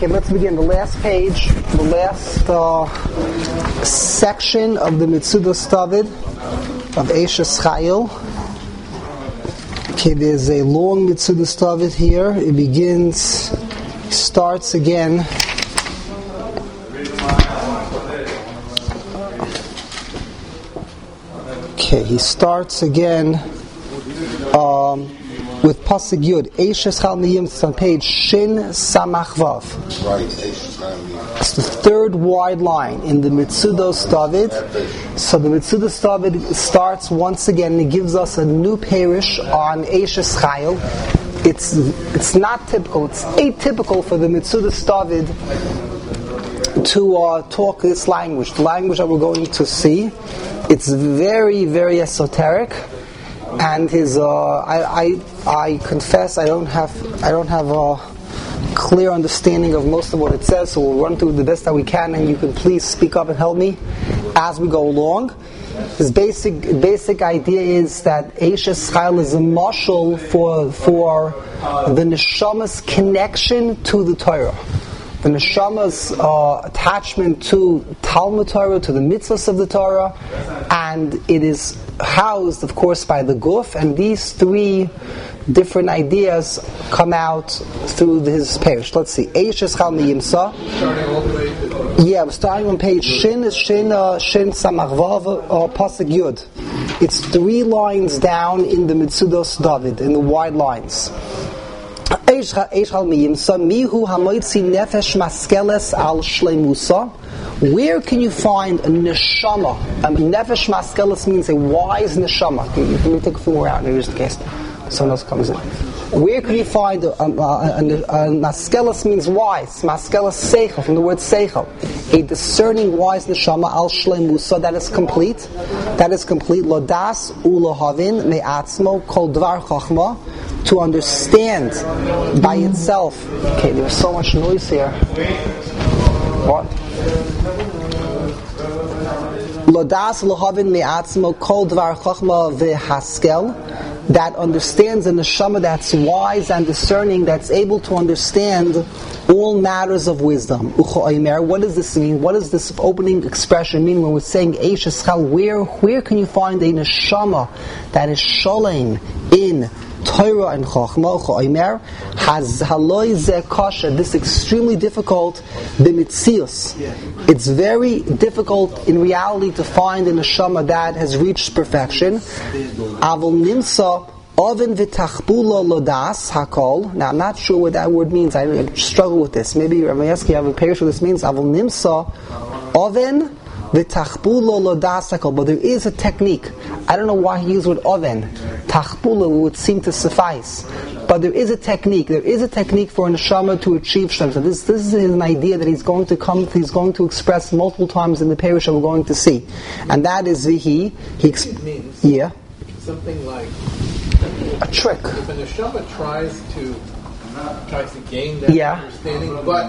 Okay, let's begin. The last page, the last section of the Metzudos David of Eishes Chayil. Okay, there's a long Metzudos David here. It starts again. Okay, he starts again with Pasuk Yud. Eishes Chayil Miyim, it's on page Shin Samach Vav. Right, it's the third wide line in the Metzudos David. So the Metzudos David starts once again and it gives us a new parish on Eishes Chayil. It's not typical, it's atypical for the Metzudos David to talk this language. The language that we're going to see, it's very, very esoteric. And his, I confess, I don't have a clear understanding of most of what it says. So we'll run through the best that we can, and you can please speak up and help me as we go along. His basic idea is that Eishes Chayil is a mashal for the neshama's connection to the Torah. The neshama's attachment to Talmud Torah, to the mitzvahs of the Torah, and it is housed, of course, by the guf. And these three different ideas come out through his parish. Let's see. Eishes Chayil Miyimsa. Yeah, we're starting on page Shin Samach Vav Pasuk Yud. It's 3 lines down in the Metzudos David, in the wide lines. Where can you find a neshama? Nefesh maskeles means a wise neshama. Let me take a few more out here just in case someone else comes in. Where can you find a maskeles means wise. Maskeles seichel, from the word seichel. A discerning wise neshama al shlei musa, that is complete. That is complete. Lodas ulahavin me'atzmo kol dvar chachma, to understand by itself. Okay, there's so much noise here. What? Lodas ulahavin me'atzmo kol dvar chachma v'haskel, that understands a neshama that's wise and discerning, that's able to understand all matters of wisdom. What does this mean? What does this opening expression mean when we're saying Eishes Chayil? Where can you find a neshama that is sholem in Torah and Chachma? Has haloi ze kasha. This is extremely difficult. B'mitzius, it's very difficult in reality to find a neshama that has reached perfection. Avol nimsa oven v'tachbula lodas hakol. Now I'm not sure what that word means. I struggle with this. Maybe Rabbi Yeski, you have a parish what this means. Avol nimsa oven v'tachbula lodas hakol. But there is a technique. I don't know why he used the word oven. Tachbula would seem to suffice. But there is a technique. There is a technique for a neshama to achieve shlem. So this is an idea that he's going to express multiple times in the parish that we're going to see. And that is it means something like a trick. If a neshama tries to gain that understanding, but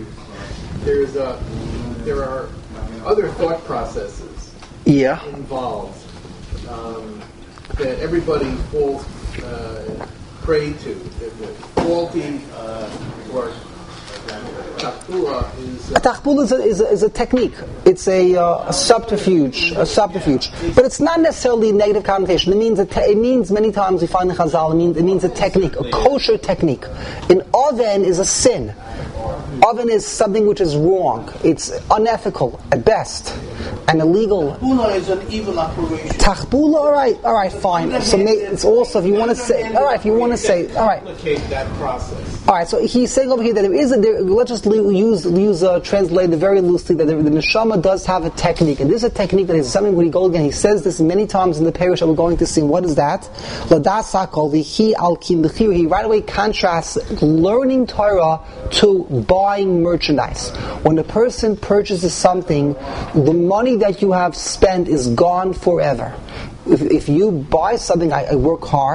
there are other thought processes involved that everybody falls prey to. The faulty or tachbula is... A tachbula is a technique. It's a subterfuge. But it's not necessarily a negative connotation. It means many times we find in Chazal, it means a technique, a kosher technique. An oven is a sin. Oven is something which is wrong. It's unethical at best and illegal. Tachbula is an evil operation. Tachbula, all right, fine. So it's also, if you want to say, all right. That process. All right, so he's saying over here that let's just translate it very loosely, that the neshama does have a technique, and this is a technique that is something when he goes again. He says this many times in the parish that we're going to see. What is that? Ladas hakol v'hi al kim b'chir. He right away contrasts learning Torah to buying merchandise. When a person purchases something, the money that you have spent is gone forever. If you buy something, I work hard,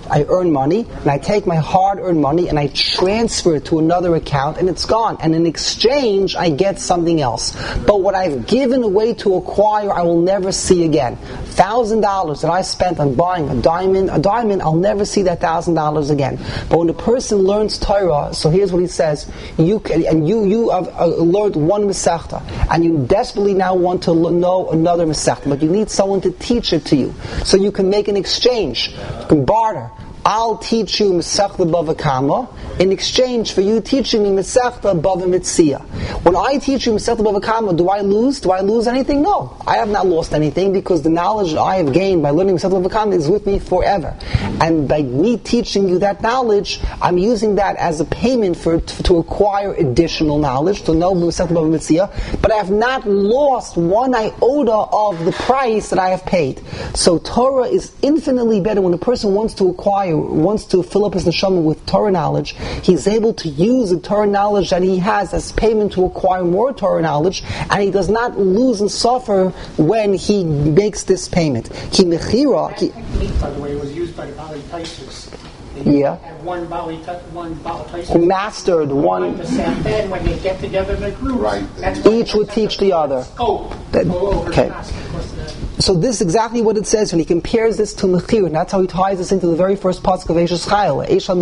I earn money, and I take my hard-earned money and I transfer it to another account, and it's gone. And in exchange, I get something else. But what I've given away to acquire, I will never see again. $1,000 that I spent on buying a diamond, I'll never see that $1,000 again. But when a person learns Torah, so here's what he says: you have learned one Masechta, and you desperately now want to know another Masechta, but you need someone to teach it to you, so you can make an exchange. You can barter. I'll teach you Masechta Bava Kama in exchange for you teaching me Masechta Bava Metzia. When I teach you Masechta Bava Kama, do I lose? Do I lose anything? No. I have not lost anything, because the knowledge I have gained by learning Masechta Bava Kama is with me forever. And by me teaching you that knowledge, I'm using that as a payment to acquire additional knowledge, to know Masechta Bava Metzia, but I have not lost one iota of the price that I have paid. So Torah is infinitely better. When a person wants to fill up his neshama with Torah knowledge, he's able to use the Torah knowledge that he has as payment to acquire more Torah knowledge, and he does not lose and suffer when he makes this payment. That technique, by the way, was used by the Bali Taisus. Yeah. One Bali Taisus who mastered one. Then when they get together in a group, right. Each would teach the other. Okay. So this is exactly what it says when he compares this to Mechir, and that's how he ties this into the very first pasuk of Eishes Chayil.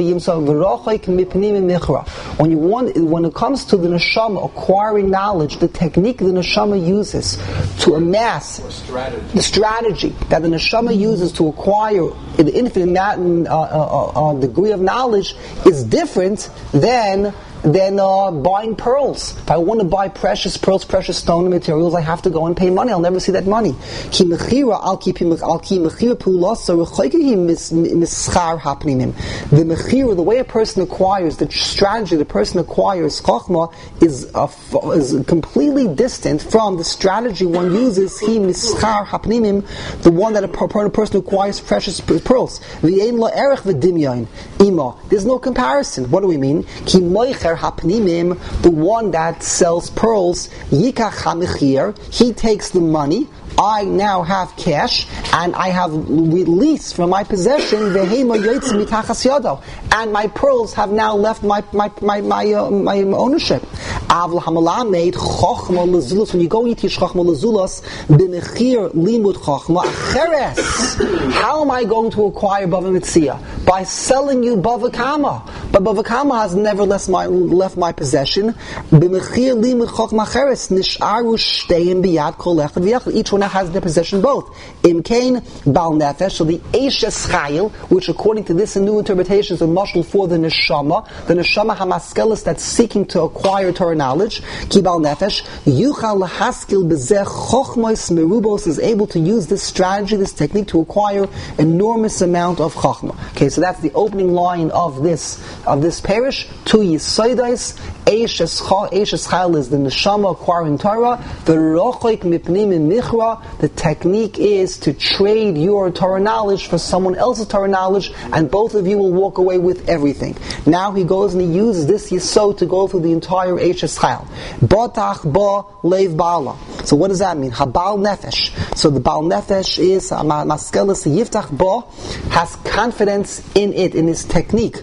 When it comes to the neshama acquiring knowledge, the technique the neshama uses to amass the strategy that the neshama uses to acquire an infinite degree of knowledge is different than buying pearls. If I want to buy precious pearls, precious stone materials, I have to go and pay money. I'll never see that money. The mechira, the way a person acquires, the strategy the person acquires chachma is completely distant from the strategy one uses, the one that a person acquires precious pearls. There's no comparison. What do we mean? The one that sells pearls, yikach hamechir, he takes the money. I now have cash, and I have released from my possession, and my pearls have now left my ownership. When you go and teach chachma lezulas, b'mechir limud chachma acheres, how am I going to acquire bava metzia? By selling you bava kama. But bava kama has never left my possession. B'mechir limud chachma acheres, nisharu shteim biyad kol echad v'yachad. Each one has in their possession both. Imkain bal nefesh, so the Eishes Chayil, which according to this and new interpretations are mashal for the neshama hamaskelis that's seeking to acquire Torah knowledge, ki bal nefesh, yuchal lahaskil bezeh chochmos merubos, is able to use this strategy, this technique to acquire enormous amount of chochma. Okay, so that's the opening line of this parish. Tu yisoidais, Eishes Chayil is the neshama acquiring Torah, the rochoik mipnim michra. The technique is to trade your Torah knowledge for someone else's Torah knowledge, and both of you will walk away with everything. Now he goes and he uses this yisod to go through the entire Eishes Chayil. Botach ba leiv bala. So what does that mean? Habal nefesh. So the bal nefesh is maskelis yiftach ba, has confidence in it, in his technique.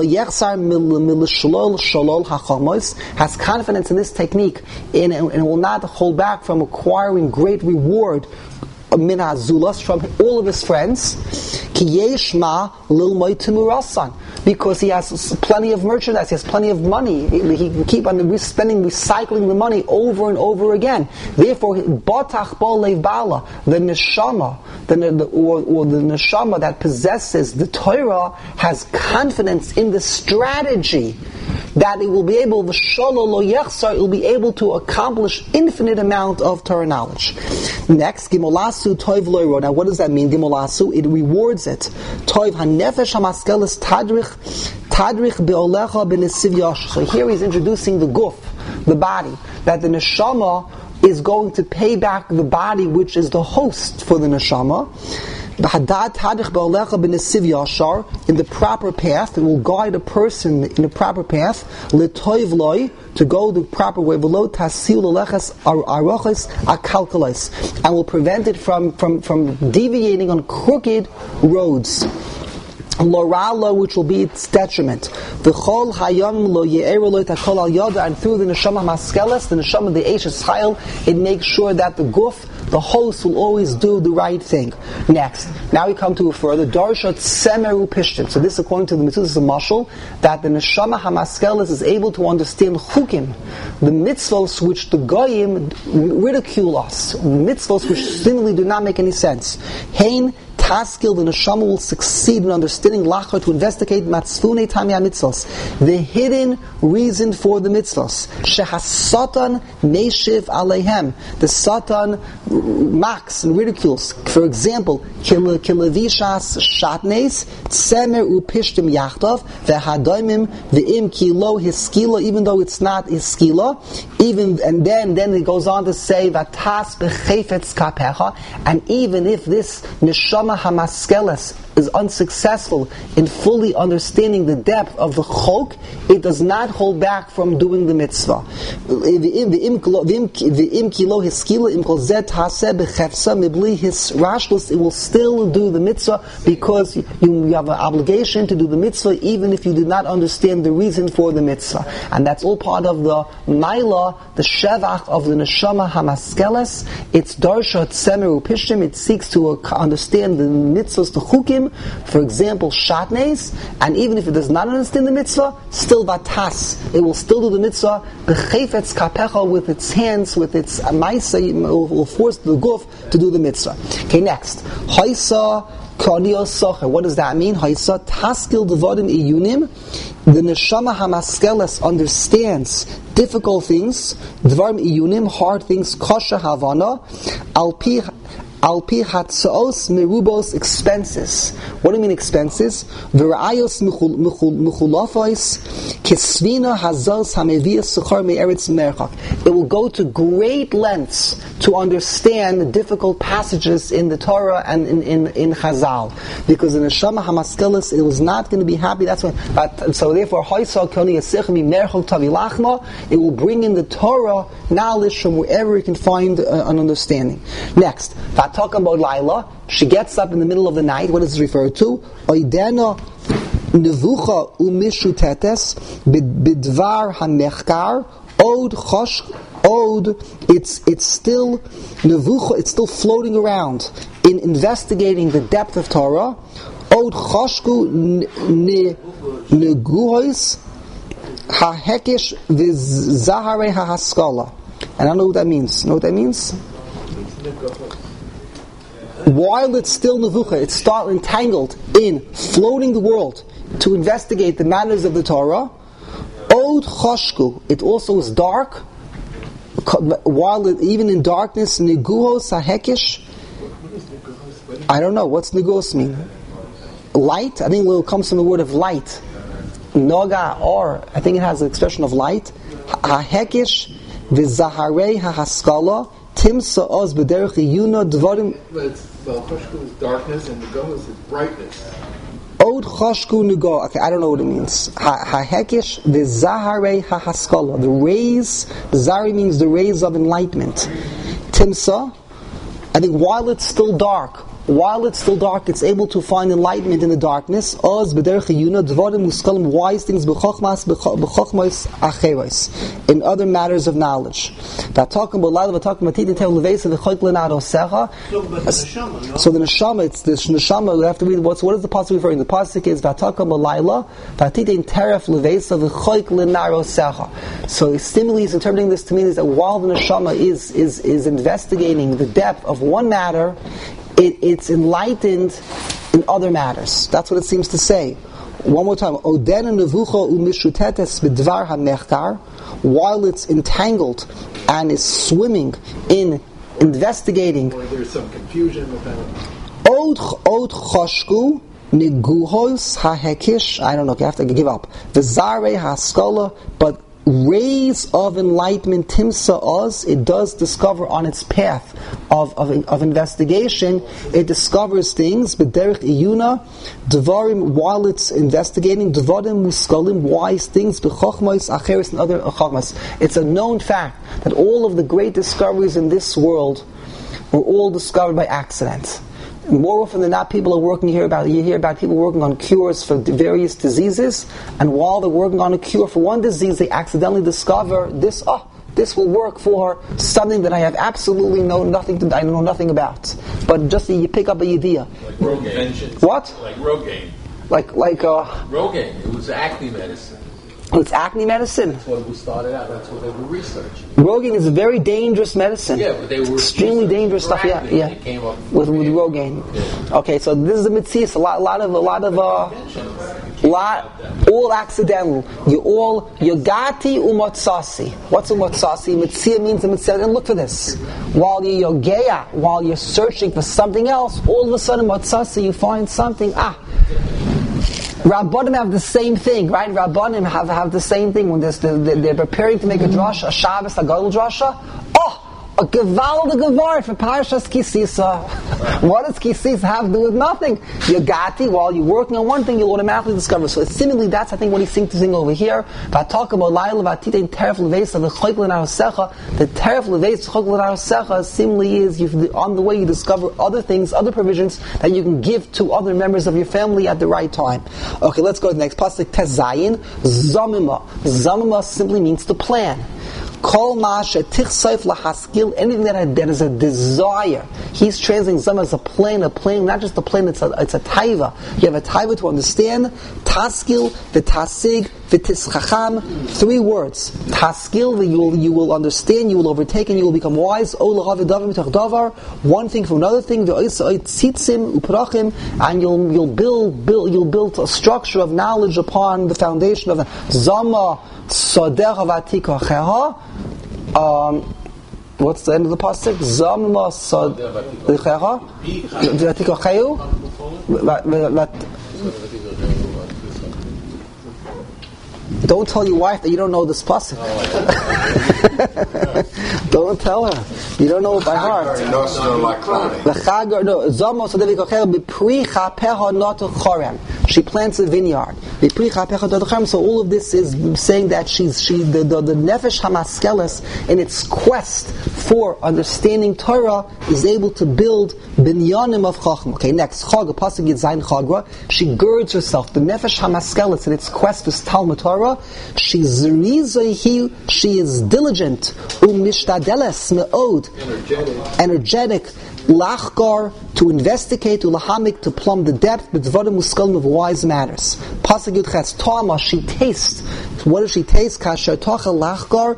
Has confidence in this technique, and will not hold back from acquiring great reward min hazulas from all of his friends, ki yeshma lilmay timurasan, because he has plenty of merchandise, he has plenty of money, he can keep on recycling the money over and over again. Therefore, batach balev bala, the neshama, the neshama that possesses the Torah has confidence in the strategy that it will be able, it will be able to accomplish infinite amount of Torah knowledge. Next, Gimolasu Toiv Loiro. Now what does that mean, Gimolasu? It rewards it. Toiv HaNefesh HaMaskelis Tadrich Be'olecha B'Nesiv Yash. So here he's introducing the guf, the body, that the neshama is going to pay back the body which is the host for the neshama. In the proper path, it will guide a person in the proper path, to go the proper way, and will prevent it from deviating on crooked roads. Lorala, which will be its detriment. The chol hayam lo ye'eru lo takol al yada, and through the neshama maskeles, the neshama, the Eishes Chayil, it makes sure that the guf, the host, will always do the right thing. Next, now we come to a further darshat semeru pishtim. So this, according to the mitzvahs of mashal, that the neshama hamaskeles is able to understand chukim, the mitzvahs which the goyim ridicule us, mitzvahs which seemingly do not make any sense. Hein Taskil, the neshama will succeed in understanding lachar, to investigate matzvunei tamya mitzvos, the hidden reason for the mitzvos. Shehasatan meshiv aleihem, the Satan mocks and ridicules. For example, kilevishas shatnes tsemer upishtim yachdav vehadoimim ve'im kilo hiskila, even though it's not hiskila, even, and then it goes on to say vatas bechefetz kapecha, and even if this neshama hamaskeles is unsuccessful in fully understanding the depth of the chok, it does not hold back from doing the mitzvah. It will still do the mitzvah, because you have an obligation to do the mitzvah even if you do not understand the reason for the mitzvah. And that's all part of the maila, the shevach of the neshama hamaskeles. It's darshat semeru pishtim. It seeks to understand the mitzvahs, the chukim, for example, shatnes, and even if it does not understand the mitzvah, still vatas, it will still do the mitzvah, b'chefetz kapecha, with its hands, with its maisa, will force the guf to do the mitzvah. Okay, next. Haisa Karnios Socher. What does that mean? Haisa Taskil Devarim Iyunim. The neshama hamaskeles understands difficult things, Devarim Iyunim, hard things, Kosha Havana, Alpi hatzaos merubos, expenses. What do you mean expenses? V'ra'ayos mechulafos kisvina hazos hamevias suchar me'eretz merchak. It will go to great lengths to understand the difficult passages in the Torah and in Chazal, because in the neshama hamaskeles it was not going to be happy. That's why. So therefore, it will bring in the Torah knowledge from wherever it can find an understanding. Next. Talking about Laila, she gets up in the middle of the night. What is it referred to? Oidena nevucha umishutetes bidvar hamechkar od chosh od. It's still nevucha. It's still floating around in investigating the depth of Torah. Od choshku neguhois hahekish v'zahare hahaskala. And I don't know what that means. Know what that means? While it's still nevucha, it's still entangled in floating the world to investigate the matters of the Torah. Od choshku, it also is dark. While even in darkness, neguhos hahekish. I don't know, what's neguhos mean? Light? I think it comes from the word of light. Noga, or I think it has the expression of light. Hahekish v'zaharei hahaskala. Timsa oz b'derech yuna dvarim. Well, choshku is darkness, and negoh is brightness. Od choshku negoh. Okay, I don't know what it means. Hahekish v'zaharei hahaskala. The rays. Zari means the rays of enlightenment. Timsa. I think while it's still dark, it's able to find enlightenment in the darkness. Oz b'derech yuna dvarim muskalim, wise things b'chochmas acheros, in other matters of knowledge. That talking about Laila, talking about Titin Tev Levesa v'choik lenado secha. So the neshama, it's the neshama. We have to read what is the pasuk referring? The pasuk is V'talking about Laila, Titin Teref Levesa v'choik lenado secha. So similarly, is interpreting this to mean is that while the neshama is investigating the depth of one matter, it's enlightened in other matters. That's what it seems to say. One more time. Odena nevucha umishutetes b'dvar hamechkar, while it's entangled and is swimming in investigating. Or there's some confusion with that. Od choshku neguhos hahekish. I don't know. You have to give up. The zare haskala, but rays of enlightenment, timsa oz, it does discover on its path of investigation, it discovers things, but derech iyuna, devarim, while it's investigating, devarim muskalim, wise things, b'chochmos acheres, and other chochmas. It's a known fact that all of the great discoveries in this world were all discovered by accident. More often than not, people are working you hear about people working on cures for various diseases, and while they're working on a cure for one disease, they accidentally discover this will work for something that I have absolutely I know nothing about. But just you pick up a idea. Like Rogaine. What? Like Rogaine. Rogaine. It was acne medicine. It's acne medicine. That's what was started out. That's what they were researching. Rogaine is a very dangerous medicine. Yeah, but they were extremely dangerous stuff. Acne. Yeah. They came up with Rogaine. Yeah. Okay, so this is a mitzvah. All accidental. Yogati umatsasi. What's umatsasi? Mitzvah means a mitzvah. And look for this. While you're yogeya, while you're searching for something else, all of a sudden matsasi, you find something. Rabbanim have the same thing, right? Rabbanim have the same thing when they're preparing to make a drasha, a Shabbos, a Gadol drasha. A gewaldige Wort for Parshas Kisisa. What does Kisisa have to do with nothing? Yogati, while you're working on one thing, you'll automatically discover. So seemingly that's, I think, what he's sing over here. Talk about Laila Vatita and Teref Leveisa, the Choykl and Arasecha. The Teref Leveisa, Choykl and Arasecha seemingly is on the way you discover other things, other provisions that you can give to other members of your family at the right time. Okay, let's go to the next pasuk. Tezayin, Zamima. Zamima simply means to plan. Kol anything that is a desire. He's translating Zam as a plane, not just a plane, it's a taiva. You have a taiva to understand. Taskil, v'tasig, v'tischacham. 3 words. Taskil, you will understand, you will overtake, and you will become wise. One thing from another thing. And you'll build a structure of knowledge upon the foundation of Zama Sadecha Vatikacheha. What's the end of the pasuk? Zama Sadecha Vatikachehu. Don't tell your wife that you don't know this pasuk. Don't tell her. You don't know it by heart. She plants a vineyard. So all of this is saying that the Nefesh Hamaskeles, in its quest for understanding Torah, is able to build binyanim of Chachma. Okay, next. Chag, pasuk Yitzayin Chagra. She girds herself. The Nefesh Hamaskeles, in its quest for Talmud Torah, she is diligent, energetic, lachgar, to investigate, to plumb the depth, of wise matters. Pasuk Yud Ches, Tama, she tastes. What does she taste? Kasher tocha lachgar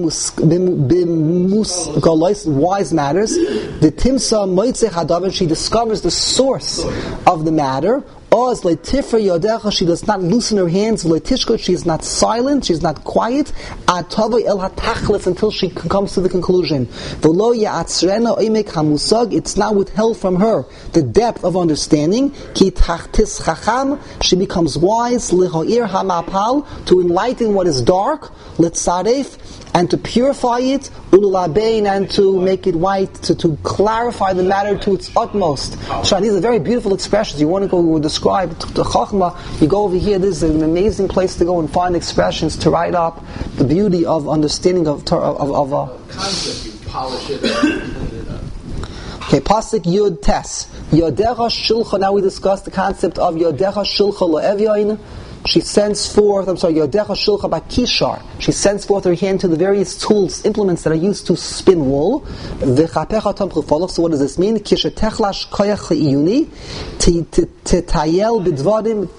wise matters. The timsa moitzeh hadavar, she discovers the source of the matter. She does not loosen her hands. She is not silent. She is not quiet until she comes to the conclusion. It's not withheld from her the depth of understanding. She becomes wise to enlighten what is dark, and to purify it, and to make it white, to clarify the matter to its utmost. So these are very beautiful expressions. You want to go describe the Chachma, you go over here. This is an amazing place to go and find expressions to write up the beauty of understanding of concept. You polish it. Okay, pasuk Yud Tes. Yodecha Shulcha. Now we discussed the concept of Yodecha Shulcha Lo'evyain. She sends forth, Yodecha Shulcha Bakishar. She sends forth her hand to the various tools, implements that are used to spin wool. V'chapecha tamchu folach. So what does this mean? Kishetechlash koyach le'iyuni. Tetayel b'dvadim.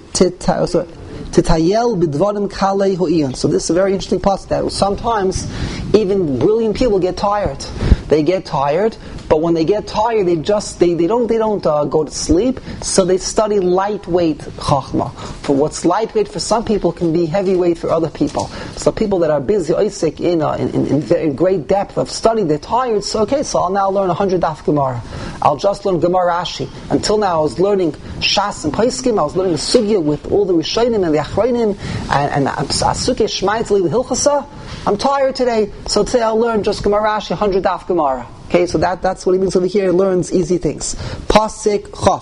Tetayel b'dvadim kalei ho'iyon. So this is a very interesting passage that sometimes even brilliant people get tired. They get tired, but when they get tired, they don't go to sleep. So they study lightweight chachma. For what's lightweight for some people can be heavyweight for other people. So people that are busy in great depth of study, they're tired. So I'll now learn 100 daf Gemara. I'll just learn Gemara Rashi. Until now, I was learning Shas and Paiskim. I was learning the Sugya with all the Rishonim and the Achronim and Asukei Shmaitzli with Hilchasa. I'm tired today, so today I'll learn just Gemara Rashi, 100 daf Gemara. Okay, so that's what he means over here. He learns easy things. Pasik Chof.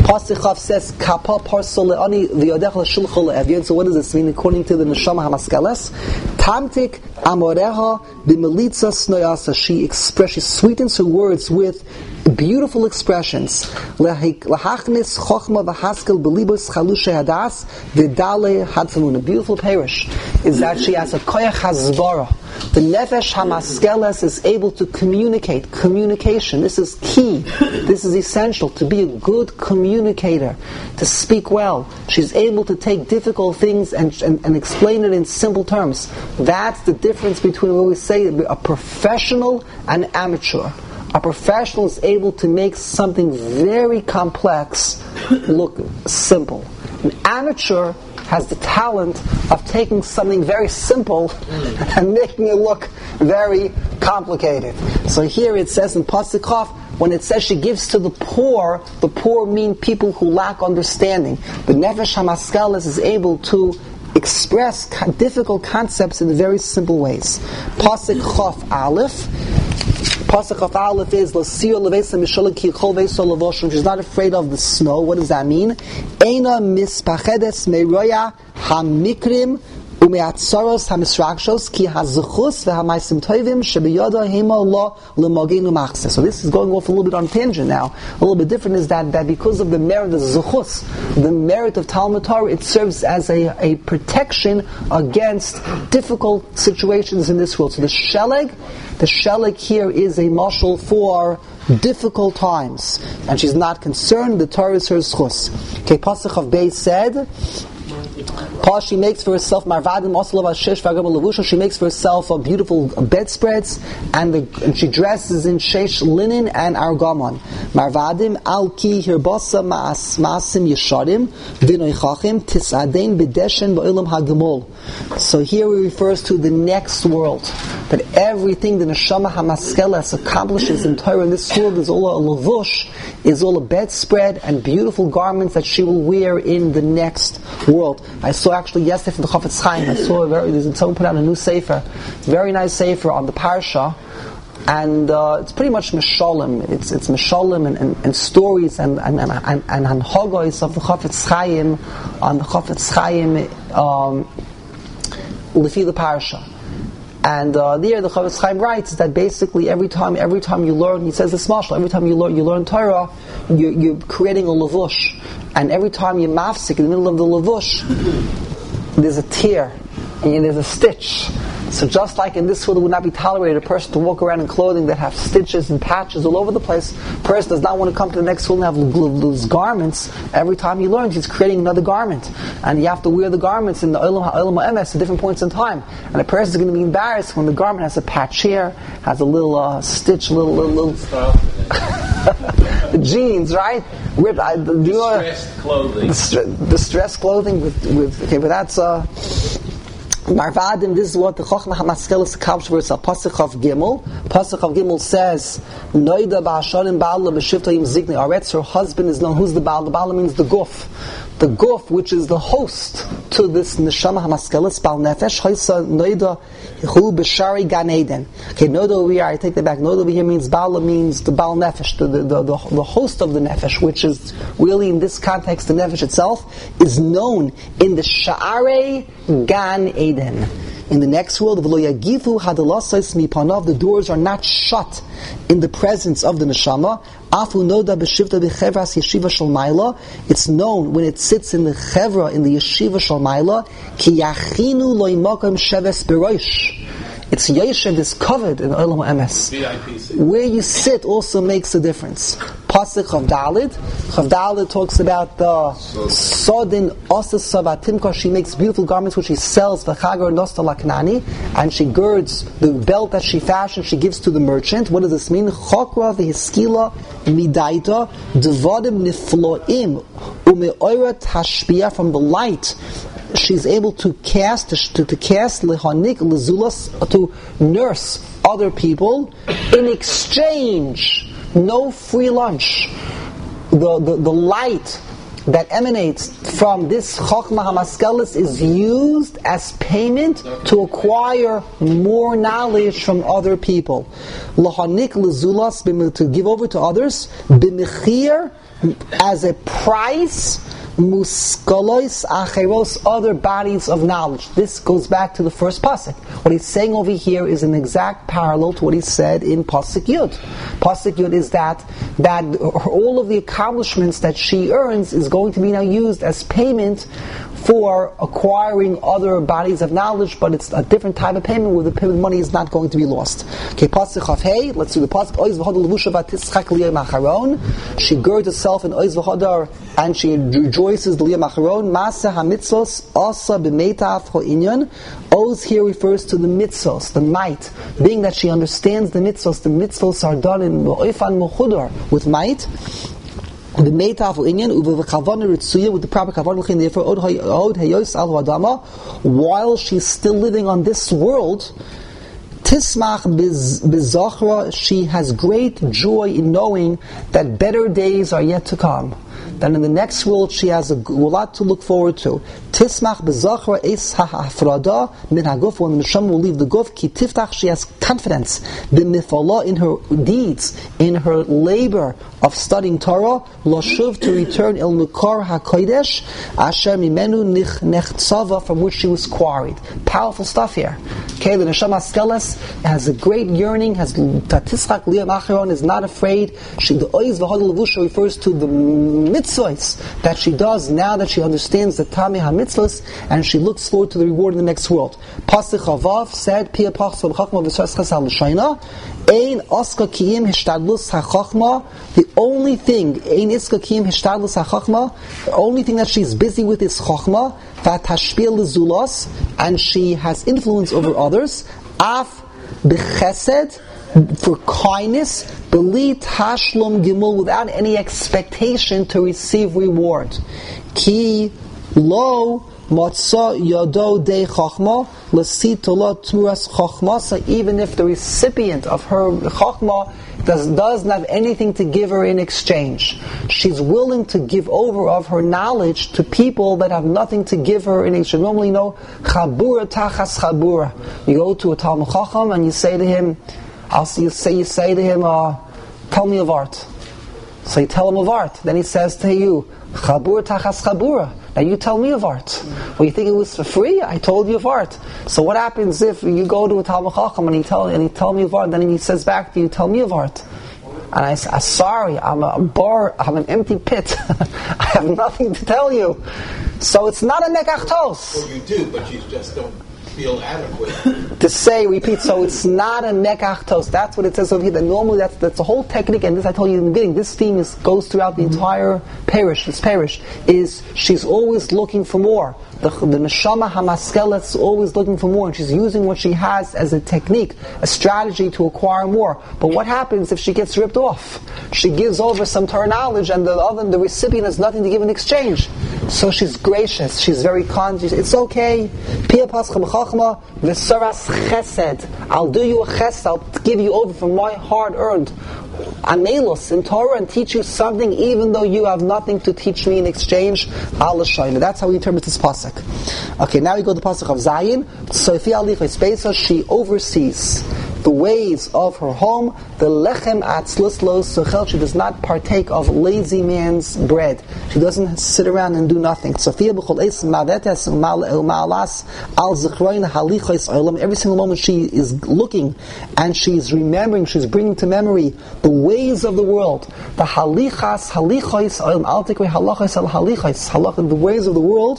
Pasuk Chav says, Kapa parsol le'ani v'yodech l'shulcho le'evyon. So what does this mean according to the Neshama HaMaskeles? Tamtik amoreha b'melitza snoyasa. She sweetens her words with beautiful expressions. Lahachnis chochma v'haskel b'libos chalushe hadas v'dale hadsalun. A beautiful parish is that she has a koyach hazvara. The Nefesh HaMaskeles is able to communicate. Communication. This is key. This is essential to be a good communicator, to speak well. She's able to take difficult things and explain it in simple terms. That's the difference between what we say a professional and amateur. A professional is able to make something very complex look simple. An amateur has the talent of taking something very simple and making it look very complicated. So here it says in Pasuk Chav, when it says she gives to the poor mean people who lack understanding. The Nefesh HaMaskeles is able to express difficult concepts in very simple ways. Pasuk Chav Aleph. Pasuk of Aleph is L'siyah levesa mishalak ki chol veisa lavoshim. She's not afraid of the snow. What does that mean? Eina mispachedes meiroya hamikrim umeatzaros hamisrakshos ki hazuchus vehamaisim toivim shebiyada hema lo lemagenu machse. So this is going off a little bit on tangent now. A little bit different is that because of the merit of zuchus, the merit of Talmud Torah, it serves as a protection against difficult situations in this world. So the sheleg here is a mashal for difficult times, and she's not concerned. The Torah is her zchus. Okay, Pasuk of Beis said, she makes for herself marvadim osalav ashesh v'agam levusha. She makes for herself beautiful bedspreads, and she dresses in shesh linen and argamon. Marvadim al ki hirbasa maasim yesharim v'noichachim tisadein b'deshen ba'olam hagemol. So here he refers to the next world, that everything the Neshama HaMaskeles accomplishes in Torah in this world is all a levush, is all a bedspread and beautiful garments that she will wear in the next world. I saw actually yesterday from the Chafetz Chaim, someone put out a new sefer, very nice sefer on the parsha, and it's pretty much mishalim. It's mishalim and stories and hanhagos of the Chafetz Chaim on the Chafetz Chaim Lefi the parsha. And there the Chafetz Chaim writes that basically every time you learn, he says this mashal, every time you learn Torah, you're creating a levush. And every time you mafsik in the middle of the levush, there's a tear and there's a stitch. So just like in this world, it would not be tolerated a person to walk around in clothing that have stitches and patches all over the place. A person does not want to come to the next world and have loose garments. Every time he learns, he's creating another garment. And you have to wear the garments in the Olam HaEmes at different points in time. And a person is going to be embarrassed when the garment has a patch here, has a little stitch, little the jeans, right? Distressed clothing. Distressed clothing with okay, but that's Marvadim, this is what the Chochmah HaMaskeles accomplished for itself. Pasuk of Gimel. Pasuk of Gimel says, Noida ba'asharim ba'ala b'shivtayim zikni aretz. Her husband is known. Who's the Baal? The Baal means the Guf. The Guf, which is the host to this Neshama HaMaskeles, Baal Nefesh, Hoysa Noida Hu b'shari Gan Eden. Okay, Noida over here, I take that back. Noida over here means Baal means the Baal Nefesh, the host of the Nefesh, which is really in this context, the Nefesh itself, is known in the Sha'arei Gan Eden. In the next world, the doors are not shut in the presence of the neshama. It's known when it sits in the chevra, in the yeshiva shalmaila, its yeshiv is covered in Olam HaEmes. Where you sit also makes a difference. Pasuk Chav Daled. Chav Daled talks about the Sodin Osas Savatimka. She makes beautiful garments which she sells, V'chagar Nosta Laknani, and she girds the belt that she fashions, she gives to the merchant. What does this mean? Chokra v'hiskila midaita devadim nifloim umeoirat hashpia, from the light she's able to cast lehanik lezulas, to nurse other people in exchange. No free lunch. The light that emanates from this Chochmah HaMaskeles is used as payment to acquire more knowledge from other people. Lahanik lezulas, to give over to others, b'mechir as a price, muskalos acheros, other bodies of knowledge. This goes back to the first pasuk. What he's saying over here is an exact parallel to what he said in pasuk Yud. Pasuk Yud is that all of the accomplishments that she earns is going to be now used as payment for acquiring other bodies of knowledge, but it's a different type of payment where the money is not going to be lost. Okay, pasuk Chaf Hey, let's do the pasuk. Oiz v'hodar levusha v'tischak liyam acharon. She girds herself in Oiz v'hodar and she rejoices the liyam acharon. Masa hamitzos asa b'meitav ho'inyan. Oz here refers to the mitzvos, the might. Being that she understands the mitzvos are done in oifan mechudar, with might. The meitav inyan uve v'chavana ritzuya, with the proper kavanah, therefore od hayos al hadama, while she's still living on this world, tismach bizachra, she has great joy in knowing that better days are yet to come. Then in the next world she has a lot to look forward to. Tismach bezachra es ha'afrada min haguf, when the neshama will leave the guf, ki tiftach, she has confidence b'mifala, in her deeds, in her labor of studying Torah, lashuv, to return el mukar hakodesh asher mimenu nechtzava, from which she was quarried. Powerful stuff here. Okay, the neshama skeles has a great yearning, has tatischak liyam acharon, is not afraid. The oiz v'hodar levusha refers to the mitzvahs that she does now that she understands the Tamei HaMitzvahs, and she looks forward to the reward in the next world. Pasuk Chavav said, Pia Pachsa B'chachma V'sas Chesal L'Shayna, Ein Oska Kiyim Hishtadlus HaChachma, the only thing, Ein Iska Kiyim Hishtadlus HaChachma, the only thing that she's busy with is Chachma, V'tashpil L'Zulos, and she has influence over others, Af B'chesed, for kindness, belit hashlom gimul, without any expectation to receive reward. Ki lo matza yado de chachma l'si tola tmuras chachma. So even if the recipient of her chachma doesn't have anything to give her in exchange, she's willing to give over of her knowledge to people that have nothing to give her in exchange. Normally, chabura tachas chabura. You go to a Talmud Chacham and you say to him, you say to him, tell me of art. So you tell him of art. Then he says to you, Chabur tachas chabura. Now you tell me of art. Well, you think it was for free? I told you of art. So what happens if you go to a Talmud Chacham and he tell me of art, then he says back to you, tell me of art. And I say, sorry, I'm a bar, I'm an empty pit. I have nothing to tell you. So it's not a mekachtos. Well, you do, but you just don't feel adequate to say, repeat. So it's not a mekachtos. That's what it says over here. That normally that's the whole technique. And this I told you in the beginning. This theme goes throughout the entire parish. This parish is she's always looking for more. The neshama hamaskelet is always looking for more, and she's using what she has as a technique, a strategy to acquire more. But what happens if she gets ripped off? She gives over some Torah knowledge, and the recipient has nothing to give in exchange. So she's gracious. She's very kind. It's okay. Pia pascham chachma v'saras chesed. I'll do you a chesed. I'll give you over from my hard-earned amelos in Torah and teach you something, even though you have nothing to teach me in exchange. That's how we interpret this pasuk. Okay, now we go to the pasuk of Zayin. Sofi alichos beisa, she oversees the ways of her home. The lechem atzlus lo sochel, she does not partake of lazy man's bread. She doesn't sit around and do nothing. Sophia b'chol es mavetes ma'alas al zichroin halichos olam. Every single moment she is looking and she's remembering, she's bringing to memory the ways of the world. The halichos olam, al tikvei halachos al halichos, the ways of the world.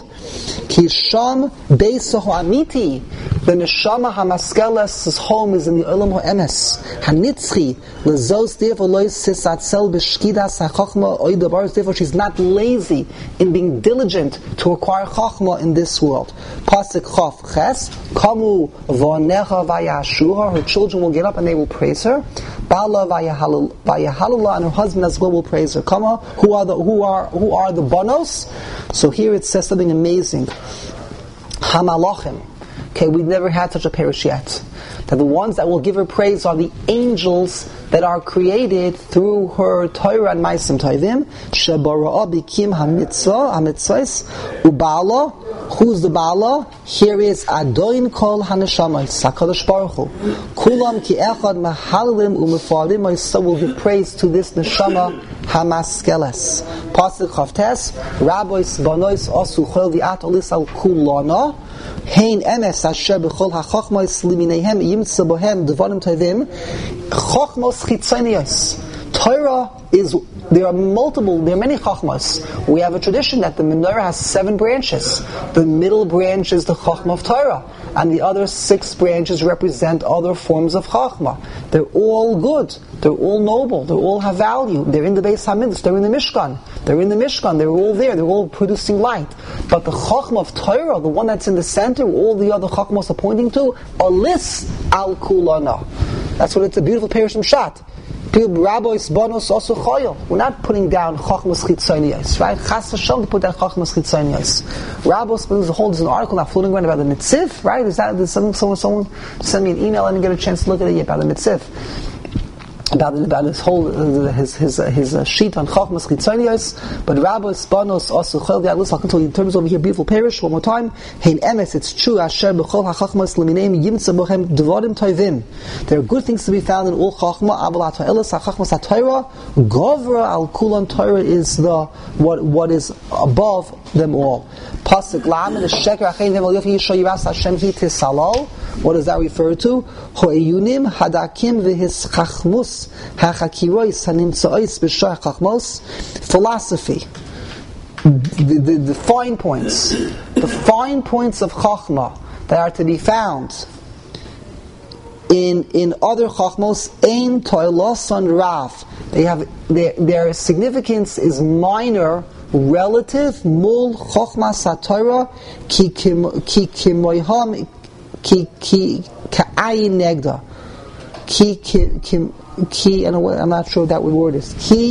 Kisham beisahu amiti, the neshama hamaskeles' home is in the olam ha'emes hanitzchi lezos, therefore lois sisatzel b'shkidas hachachma oidabaros, therefore she's not lazy in being diligent to acquire chachma in this world. Pasuk Chaf Ches, kamu v'onecha vayashuha, her children will get up and they will praise her. Bala vayahalula, and her husband as well will praise her. Kama, who are the banos? So here it says something amazing. Hamalachim, Okay, we've never had such a perush yet. That the ones that will give her praise are the angels that are created through her Torah and Ma'asim Tovim. Shebara'a bikim hamitzvahs u'ba'ala. Who's the Ba'ala? Here is Adoin Kol Hanashamayis, HaKadosh Baruch Hu. Kulam ki echad mahalalim u'mefarim. So will give praise to this neshama hamaskeles. Pasuk Chavtes. Rabbis Banois Asu Chol V'at Olis Al Kulana. Hein emes asher b'chol hachachmos limineihem yimtza bohem devarim tovim chachmos chitzonios. Torah is, there are many chachmas. We have a tradition that the menorah has 7 branches. The middle branch is the chachma of Torah, and the other 6 branches represent other forms of chachma. They're all good. They're all noble. They all have value. They're in the Beis Hamikdash. They're in the Mishkan. They're all there. They're all producing light. But the chachma of Torah, the one that's in the center, all the other chachmas are pointing to, Olis al Kulana. That's what it's a beautiful Perushim Shat. Rabbis Banos also Choyel. We're not putting down Chachmas Chitzonios, right? Chas Hashem to put down Chachmas Chitzonios. Rabbis Banos holds an article now floating around about the Nitziv, right? There's someone sent me an email. I didn't get a chance to look at it yet about the Nitziv. About his whole his sheet on Chachmas Chitzonios, but Rabbi Spanos also Chol V'Alus. I'll continue in terms over here. Beautiful parish one more time. Hein emes, it's true. Asher b'chol hachachmas l'mineim yimtza bochem dvarim tovim. There are good things to be found in all Chachma. Abel ha'toelis hachachmas ha'Torah govra al kulan. Torah is the what is above them all. Pasuk lamed sheker achein v'el yofi yisho yiras Hashem hi tisalal. What does that refer to? Ho'eyunim hadakim v'his chachmus. Philosophy, the fine points, of Chachma that are to be found in other Chachmos, Ein Toiloson Rav. Their significance is minor relative. Mul Chachma Satorah ki kimoyham ki ka'ayin negda ki, I'm not sure what that word is.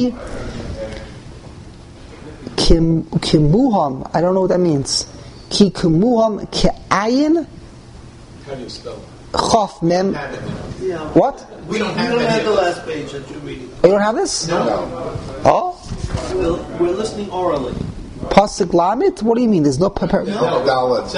Kimuham. I don't know what that means. Ki kimuham ke'ayin. How do you spell it? Chaf mem. Yeah. What? We don't have the last page that you're reading. You don't have this? No. Oh? We're listening orally. Pasuk Lamit? What do you mean? There's no prepare. That's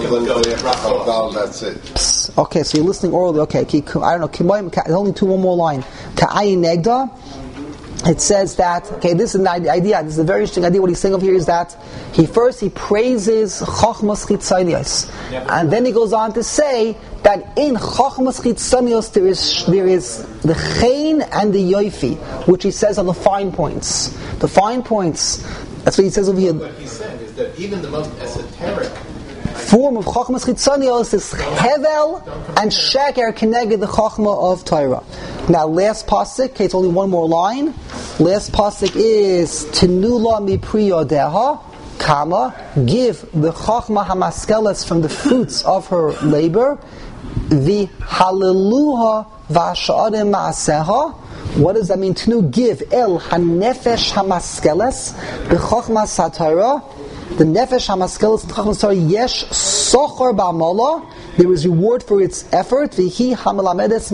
it. Okay, so you're listening orally. Okay, I don't know. There's only one more line. Ka'ayin negda. It says that. Okay, this is an idea. This is a very interesting idea. What he's saying over here is that he praises Chachmas Chitzonios, and then he goes on to say that in Chachmas Chitzonios there is the Chen and the Yofi, which he says are the fine points. The fine points. That's what he says over here. What he's saying is that even the most esoteric form of Chachmas Chitzonios is Hevel and Sheker Keneged the Chachma of Torah. Now, last pasuk. Okay, it's only one more line. Last pasuk is Tenula mi priyodeha. Kama, give the Chachma Hamaskeles from the fruits of her labor. The Hallelujah v'Hasha'adim Ma'aseha. What does that mean? To give El Hanefesh Hamaskeles b'Chachma Satara. The Nefesh Hamaskeles b'Chachma Satara Yesh Sochor Ba'amala. There is reward for its effort. Vihi Hamalamedes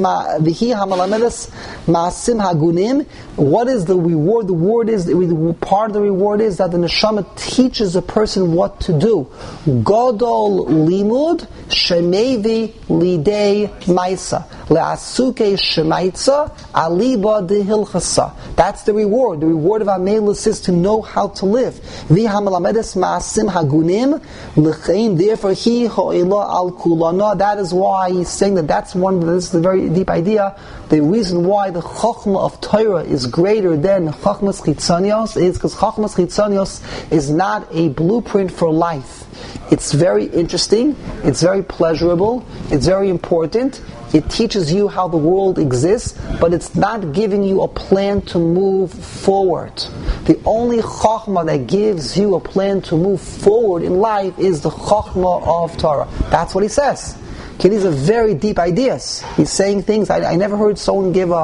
Ma'asim Hagunim. What is the reward? The reward is part of the reward is that the neshama teaches a person what to do. Godol limud shemevi lidei maisa leasuke shemaitza aliba dehilchasa. That's the reward. The reward of Amelus is to know how to live. V'hamalamedes ma'asim hagunim l'chein. Therefore, he ha'ila al kulana. That is why he's saying this is a very deep idea. The reason why the Chachma of Torah is greater than Chachmas Chitzonios is because Chachmas Chitzonios is not a blueprint for life. It's very interesting, it's very pleasurable, it's very important. It teaches you how the world exists, but it's not giving you a plan to move forward. The only Chachma that gives you a plan to move forward in life is the Chachma of Torah. That's what he says. Okay, these are very deep ideas. He's saying things I never heard someone give a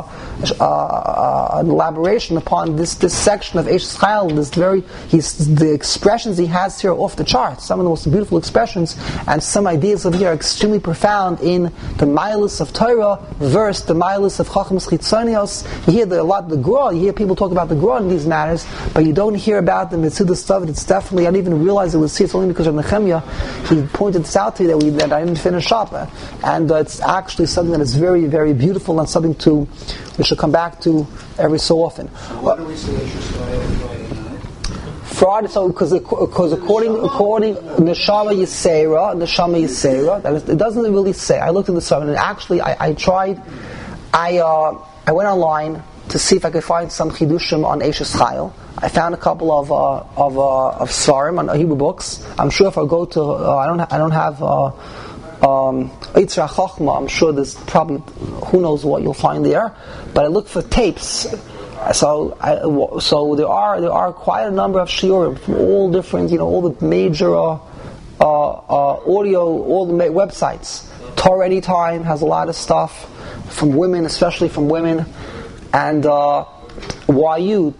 an elaboration upon this section of Eishes Chayil. The expressions he has here are off the charts. Some of the most beautiful expressions, and some ideas of here are extremely profound in the Milas of Torah versus the Milas of Chachmas Chitzonios. You hear a lot of the Gra. You hear people talk about the Gra in these matters, but you don't hear about the Metzudas stuff. It's definitely, I didn't even realize it was here. It's only because of Nehemiah. He pointed this out to you that I didn't finish up, and it's actually something that is very, very beautiful and something we should come back to every so often. What do we say Friday night? Friday, so because according Neshama Yisera, that is, it doesn't really say. I looked at the sermon, and actually I tried. I went online to see if I could find some chidushim on Eishes Chayil. I found a couple of svarim on Hebrew books. I'm sure if I go to I don't have Yitzra Chochma, I'm sure there's probably who knows what you'll find there. But I looked for tapes. So there are quite a number of shiurim from all different, all the major audio, all the websites. Torah Anytime has a lot of stuff from women, especially from women, and YU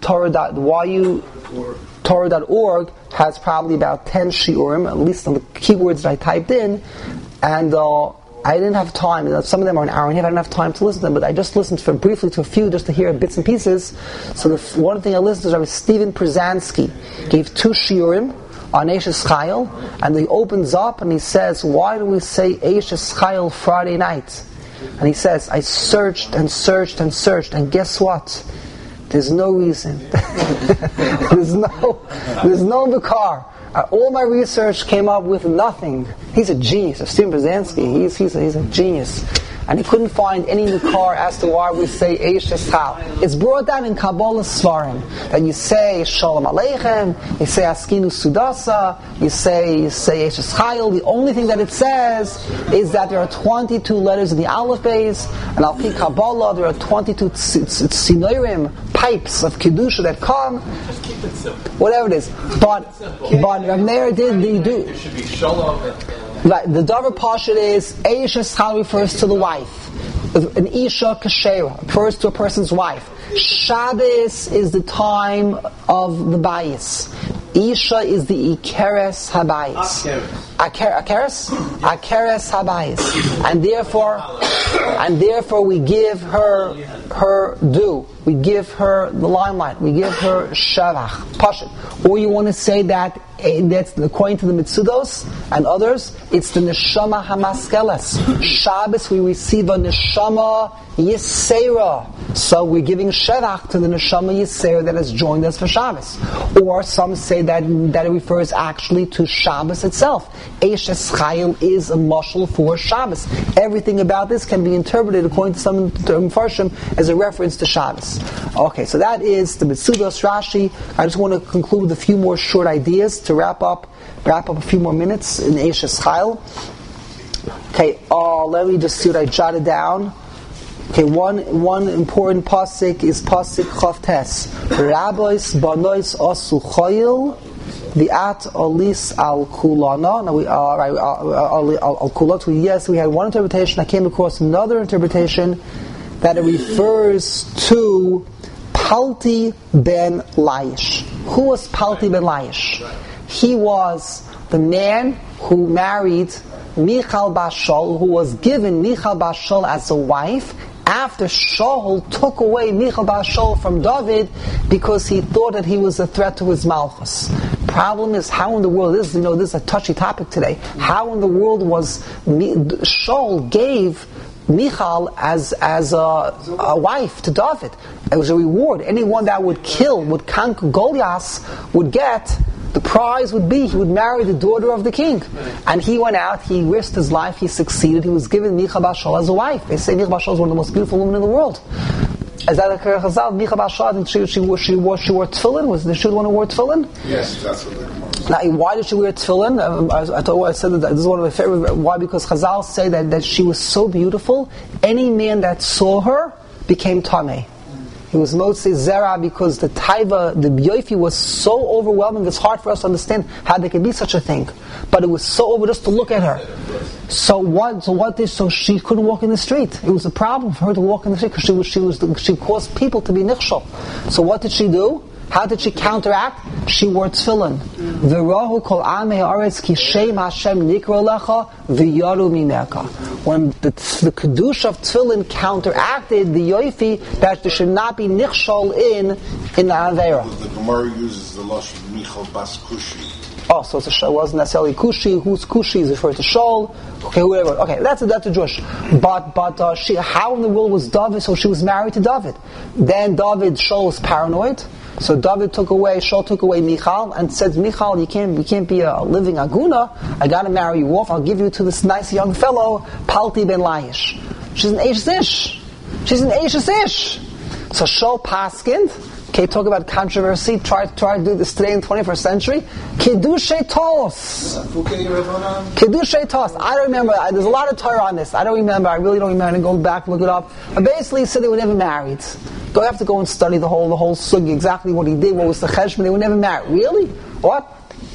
Torah.org has probably about 10 shiurim, at least on the keywords that I typed in, and I didn't have time. Some of them are an hour and a half. I didn't have time to listen to them, but I just listened briefly to a few just to hear bits and pieces. So one thing I listened to was Stephen Przansky gave 2 shiurim on Eishes Chayil, and he opens up and he says, why do we say Eishes Chayil Friday night? And he says, I searched and searched and searched, and guess what? There's no reason. There's no Bakar. All my research came up with nothing. He's a genius. Stephen Przansky, he's a genius. And he couldn't find any Makar as to why we say Eishes Chayil. It's brought down in Kabbalah Svarim that you say Shalom Aleichem, you say Askinu Sudasa, you say Eishes Chayil. The only thing that it says is that there are 22 letters in the Aleph Beis, and Al Pi Kabbalah there are 22 Sinorim, pipes of Kedusha that come. Just keep it simple. Whatever it is. But Rav Meir did, they do. It should be Shalom and Right, the Davar Pashat is Eishes Chayil refers to the wife. An Isha Kashera refers to a person's wife. Shabbos is the time of the bayis. Isha is the Ikeres Habayis. Akeres Habayis. And therefore we give her due. We give her the limelight. We give her Shavach. Pashat. Or you want to say that's according to the Mitzudos and others, it's the Neshama Hamaskeles. Shabbos we receive a Neshama Yisera. So we're giving Shavach to the Neshama Yisera that has joined us for Shabbos. Or some say that it refers actually to Shabbos itself. Eishes Chayil is a mashal for Shabbos. Everything about this can be interpreted according to some Mfarshim as a reference to Shabbos. Okay, so that is the Mitzudos Rashi. I just want to conclude with a few more short ideas to wrap up a few more minutes in Eishes Chayil. Okay, let me just see what I jotted down. Okay, one important pasuk is pasuk Chavtes. Rabbis banois asu chayil Vi'at olis al kulana. Now al kulot. Yes, we had one interpretation. I came across another interpretation that it refers to Palti ben Laish. Who was Palti ben Laish? He was the man who married Michal Bas Shaul, who was given Michal Bas Shaul as a wife after Shaul took away Michal Bas Shaul from David because he thought that he was a threat to his malchus. Problem is, how in the world, this is a touchy topic today, how in the world was Shaul gave Michal as a wife to David? It was a reward. Anyone that would conquer Goliath would get, the prize would be, he would marry the daughter of the king. And he went out, he risked his life, he succeeded, he was given Michal Bas Shaul as a wife. They say Michal Bas Shaul is one of the most beautiful women in the world. As that Chazal, Michal Bas Shaul, she wore tefillin? Was the one who wore tefillin? Yes, that's what they're now, why did she wear tefillin? I said that this is one of my favorite. Why? Because Chazal say that she was so beautiful, any man that saw her became tameh. He was Motzi Zera because the Taiva, the Yoifi was so overwhelming, it's hard for us to understand how there could be such a thing. But it was so over just to look at her. So she couldn't walk in the street. It was a problem for her to walk in the street because she caused people to be nichshol. So what did she do? How did she counteract? She wore tefillin. V'rohu kol amei haaretz ki shem Hashem nikro lecha v'yaru mimeka. When the kedusha of tefillin counteracted the yoifi that there should not be nichshol in the avera. The Gemara uses the lashon Michal bas Kushi. Oh, so it wasn't necessarily Kushi. Who's Kushi is referred to Shol. Okay, whatever. Okay, that's a Jewish. But how in the world was David? So she was married to David. Then Shol was paranoid. So Shol took away Michal and said, Michal, you can't be a living aguna. I got to marry you off. I'll give you to this nice young fellow, Palti ben Laish. She's an Eishes Ish. So Shol paskind. Okay, talk about controversy. Try to do this today in the 21st century. Kiddushay Tos. Kiddushay Tos. I don't remember. There's a lot of Torah on this. I don't remember. I really don't remember. I go back, look it up. But basically, he said they were never married. You have to go and study the whole sugi, exactly what he did, what was the cheshbon. They were never married. Really? What?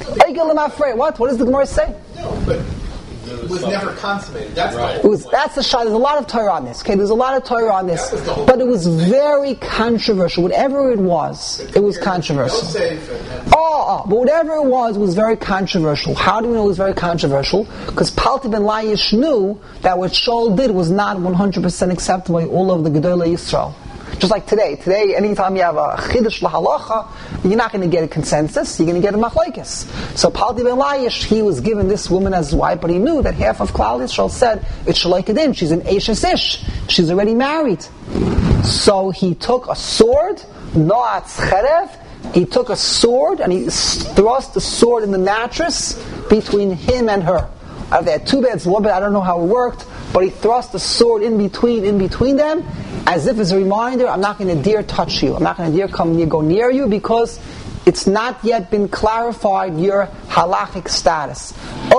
What? What does the Gemara say? No, but it was never consummated. That's right. That's the shot. There's a lot of Torah on this. Okay, there's a lot of Torah on this, but it was very controversial. Whatever it was controversial. But whatever it was very controversial. How do we know it was very controversial? Because Palti ben Laish knew that what Shaul did was not 100% acceptable by all of the Gedolei Yisrael. Just like today, anytime you have a chidush lahalacha, you're not going to get a consensus. You're going to get a machlekes. So Palti ben Laish, he was given this woman as his wife, but he knew that half of Klal Yisrael said it's shalakedin. She's an Eishes Ish. She's already married. So he took a sword, noatz cherev. He took a sword and he thrust the sword in the mattress between him and her. They had two beds, one bed. I don't know how it worked, but he thrust the sword in between them, as if as a reminder, I'm not going to dare touch you. I'm not going to dare go near you because it's not yet been clarified your halachic status.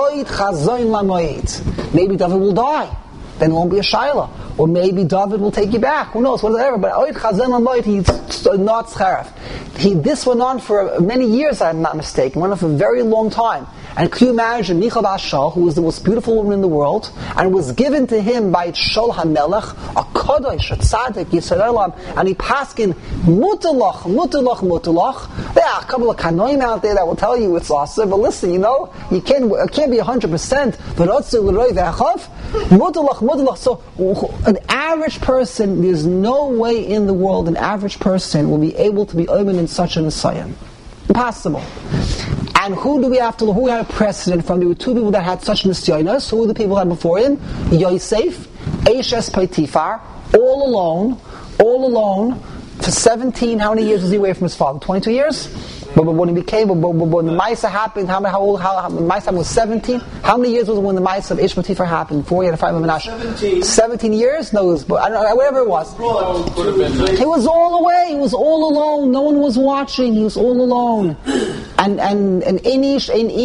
Maybe David will die. Then it won't be a shaila. Or maybe David will take you back. Who knows? Whatever. But this went on for many years, I'm not mistaken. Went on for a very long time. And can you imagine Michal bas Shol, who was the most beautiful woman in the world, and was given to him by Shol HaMelech, a Kodesh, a Tzaddik, Yisrael, and he paskin mutalach. There are a couple of kanoim out there that will tell you it's asa, but listen, it can't be 100%. Mutalach. So an average person, there's no way in the world an average person will be able to be omen in such an assignment. Impossible. And who had a precedent from? There were two people that had such nisyonos. Who were the people who had before him? Yosef, Eishes Potifar, all alone, for 17, how many years was he away from his father? 22 years? But when the Maisa happened, how the Maisa was 17? How many years was it when the Maisa of Ish Potifar happened? Before he had a fight with Menashe? 17 years? No, I don't know, whatever it was. He was all away. He was all alone. No one was watching. He was all alone. And Inish,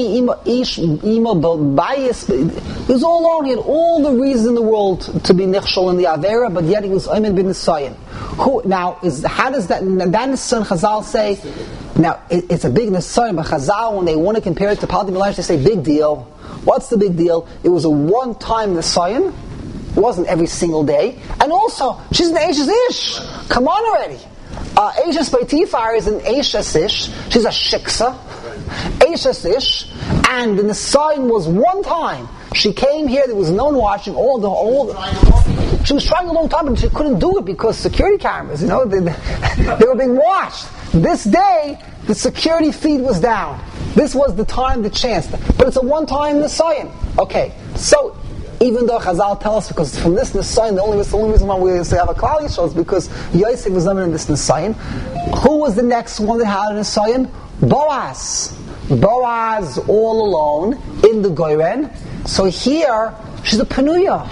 bias. He was all alone. He had all the reasons in the world to be nichshol in the Avera, but yet he was Ayman bin Nisayan. How does that Nisayan Chazal say? Now, it's a big Nisayan, but Chazal, when they want to compare it to Palti ben Laish, they say, big deal. What's the big deal? It was a one-time Nisayan. It wasn't every single day. And also, she's an Eishes Ish. Come on already. Eishes Potifar is an Eishes Ish. She's a Shiksa. Eishes Ish. And the Nisayan was one time. She came here, there was no one watching, she was trying a long time, but she couldn't do it because security cameras, they were being watched. This day, the security feed was down. This was the time, the chance. But it's a one-time Nisayan. Okay, so even though Chazal tell us, because from this Nisayan, the only reason why we say have a Klal Yisrael is because Yosef was living in this Nisayan. Who was the next one that had a Nisayan? Boaz all alone in the Goyren. So here, she's a Penuya.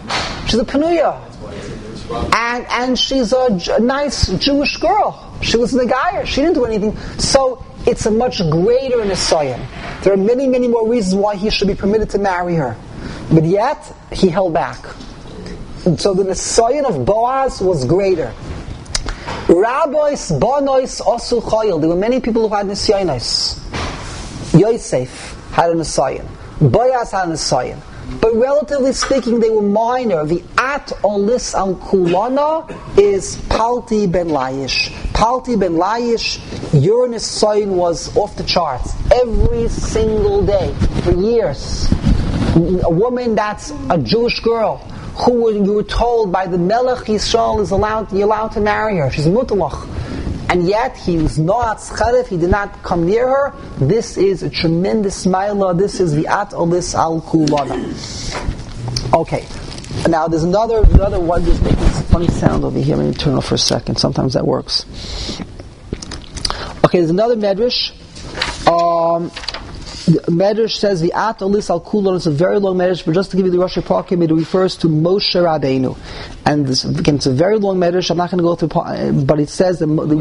And she's a nice Jewish girl. She was Negayah. She didn't do anything. So it's a much greater Nisayan. There are many, many more reasons why he should be permitted to marry her. But yet, he held back. And so the Nisayan of Boaz was greater. Rabbis, Bonois, Osu Chayil. There were many people who had Nisyonos. Yosef had a Nisayon. Boaz had a Nisayon. But relatively speaking, they were minor. The At Olis Al Kulana is Palti ben Laish. Palti ben Laish, your Nisayon was off the charts. Every single day, for years. A woman that's a Jewish girl, who you were told by the Melech Yisrael you're allowed to marry her. She's mutalach. And yet he was not tzcharef, he did not come near her. This is a tremendous ma'ila. This is the at olis al kulana. Okay. Now there's another one just making this funny sound over here. Let me turn off for a second. Sometimes that works. Okay, there's another medrash. The medrash says the at olis al kulon is a very long medrash, but just to give you the Rosh Hapakim, it refers to Moshe Rabbeinu, and this, again, it's a very long medrash. I'm not going to go through, but it says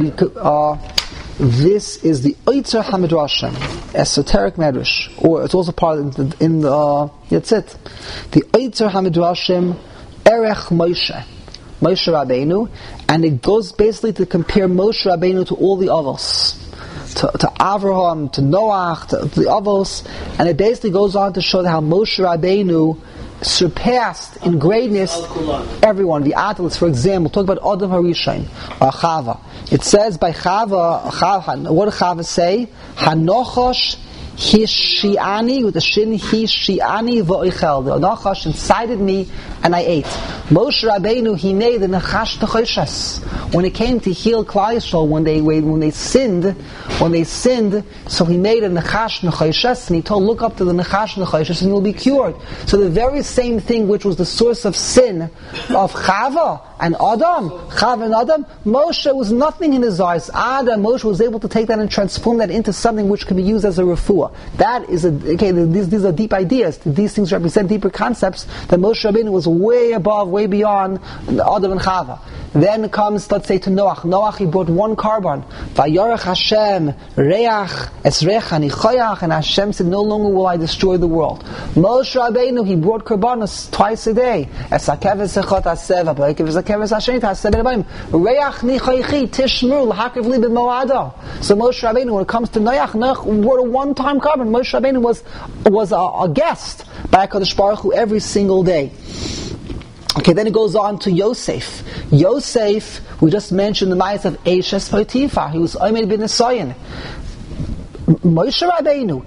this is the Oitzer HaMidrashim, esoteric medrash, or it's also part of that's it. The Oitzer HaMidrashim Erech Moshe Rabbeinu, and it goes basically to compare Moshe Rabbeinu to all the others. To Avraham, to Noach, to the Avos, and it basically goes on to show how Moshe Rabbeinu surpassed in greatness everyone. The Atlas, for example, talk about Adam Harishon or Chava. It says by Chava, what did Chava say? Hanochosh Hishiani, with the shin, Hishiani v'oichel. The Nachash incited me and I ate. Moshe Rabbeinu, he made the Nachash Nechoshes. When it came to heal Klal Yisrael, when they sinned, so he made a Nachash Nechoshes, and he told, look up to the Nachash Nechoshes and you'll be cured. So the very same thing which was the source of sin of Chava and Adam, Moshe was nothing in his eyes. Moshe was able to take that and transform that into something which can be used as a refuah. That is these are deep ideas. These things represent deeper concepts that Moshe Rabbeinu was way above, way beyond Adam and Chava. Then comes, let's say, to Noach. Noach, he brought one carbon. Vayarech Hashem reach esrecha nichoyach, and Hashem said, no longer will I destroy the world. Moshe Rabbeinu, he brought karbanos twice a day. Esakeves echot aseva, b'ekeves akeves hashenit haseva b'ayim. Reach nichoychi tishmur l'hakev li b'moado. So Moshe Rabbeinu, when it comes to Noach brought a one-time carbon. Moshe Rabbeinu was a guest by HaKadosh Baruch Hu every single day. Okay, then it goes on to Yosef. Yosef, we just mentioned the Ma'is of Eishes Potiphar. He was Omed bin Nisayon. Moshe Rabbeinu,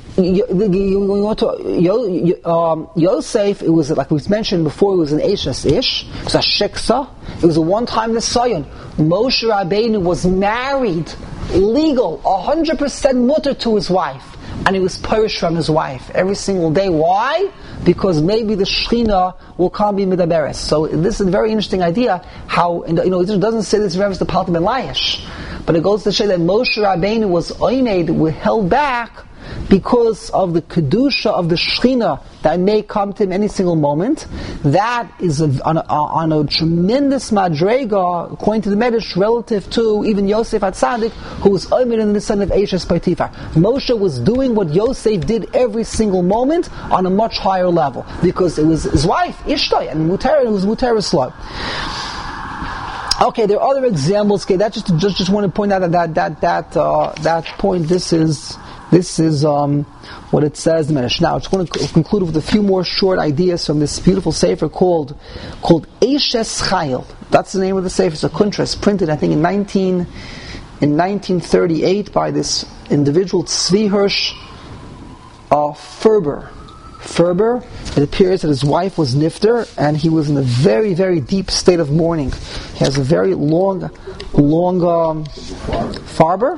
Yosef, it was like we mentioned before, it was an Eishes Ish, it was a Shiksa, it was a one-time Nisayon. Moshe Rabbeinu was married, legal, 100% mutter to his wife. And he was purish from his wife every single day. Why? Because maybe the Shechina will come be midaberes. So this is a very interesting idea. How it doesn't say this reference to Palti ben Laish, but it goes to show that Moshe Rabbeinu was held back because of the kedusha of the Shechina that may come to him any single moment. That is on a tremendous madrega, according to the Medrash, relative to even Yosef HaTzadik, who was Omer in the son of Eishes Potiphar. Moshe was doing what Yosef did every single moment on a much higher level, because it was his wife, Ishtay, and it was Muter Islam. Okay, there are other examples. Okay, that just want to point out that point. This is what it says in the Medrash. Now, I just want to conclude with a few more short ideas from this beautiful sefer called Eishes Chayil. That's the name of the sefer. It's a kuntras printed, I think, in 1938 by this individual Tzvi Hirsch Ferber. It appears that his wife was nifter, and he was in a very, very deep state of mourning. He has a very long Farber,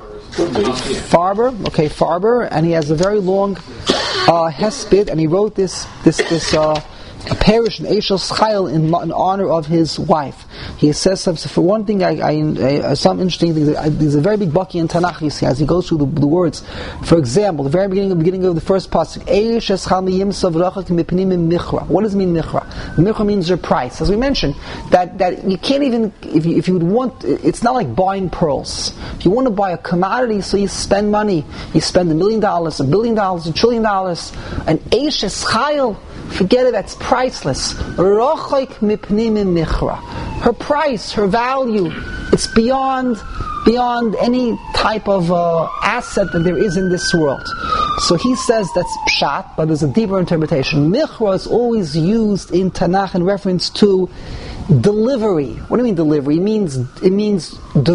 and he has a very long hesped, and he wrote this a parish in Eishes Chayil in honor of his wife. He says something. For one thing, some interesting things. There's a very big baki in Tanakh, you see, as he goes through the words. For example, the very beginning of the first pasuk, Eishes Chayil yimsav rachak mipnim michra. What does it mean, michra? Michra means your price. As we mentioned, that you can't even, if you would want, it's not like buying pearls. If you want to buy a commodity, so you spend money. You spend $1 million, $1 billion, $1 trillion. And Eishes Chayil, forget it, that's priceless. Rochik mipnim michra. her price, her value. It's beyond any type of asset that there is in this world. So he says that's pshat, but there's a deeper interpretation. Michra is always used in Tanakh in reference to delivery. What do you mean delivery? It means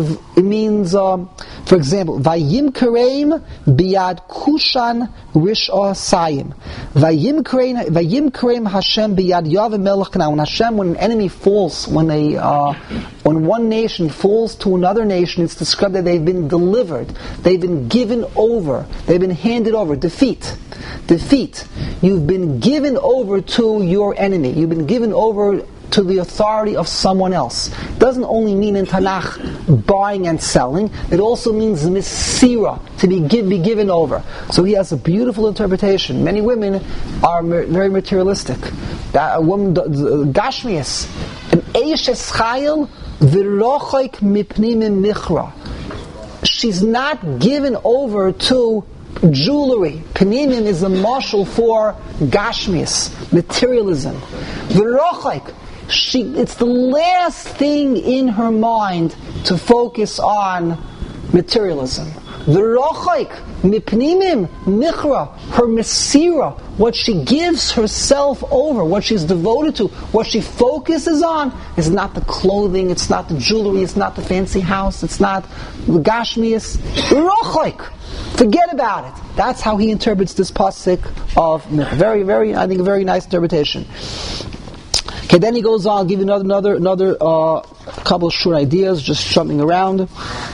for example, Vayim Kareim biyad kushan rish'ah sayim. Vayim Kareim Hashem biyad Yavim melech Canaan. When an enemy falls, when one nation falls to another nation, it's described that they've been delivered, they've been given over, they've been handed over. Defeat. You've been given over to your enemy. You've been given over to the authority of someone else. It doesn't only mean in Tanakh buying and selling, it also means misira, to be given over. So he has a beautiful interpretation. Many women are very materialistic. That a woman, Gashmias, an Eishes Chayil, V'rochoik mipnimim michra. She's not given over to jewelry. Pnimim is a marshal for Gashmias, materialism. V'rochoik, it's the last thing in her mind to focus on materialism. V'rochaik mipnimim michra, her mesira, what she gives herself over, what she's devoted to, what she focuses on, is not the clothing, it's not the jewelry, it's not the fancy house, it's not the gashmias. V'rochaik, forget about it. That's how he interprets this pasuk of very, very, I think a very nice interpretation. Okay, then he goes on. I'll give you another couple of short ideas, just jumping around.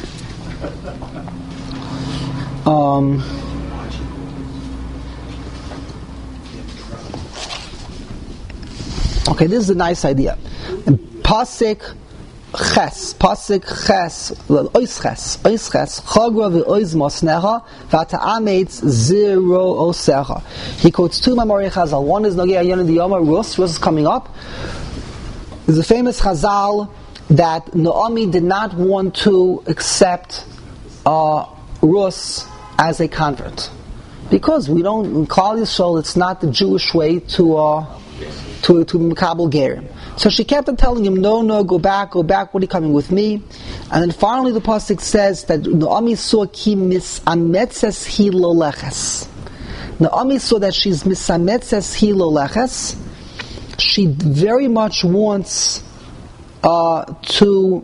Okay, this is a nice idea. And pasuk ches, ois ches, chagra ve'ois mosnecha, v'ata'ametz zero osecha. He quotes two Mamorei Chazal. One is Nogei Ayon the Yoma, Rus is coming up. There's a famous Chazal that Naomi did not want to accept Rus as a convert. Because we don't, in Klal Yisrael, it's not the Jewish way to Mekabel Gerim. So she kept on telling him, no, go back, what are you coming with me? And then finally the pasuk says that Naomi saw ki misametzes hi lo leches. Naomi saw that she's misametzes hi lo leches. She very much wants to...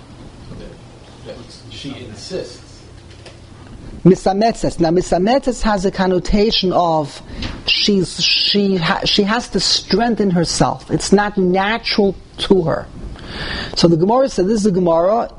She insists. Misametzes. Now misametzes has a connotation of she has to strengthen herself. It's not natural to her. So the Gemara said, this is the Gemara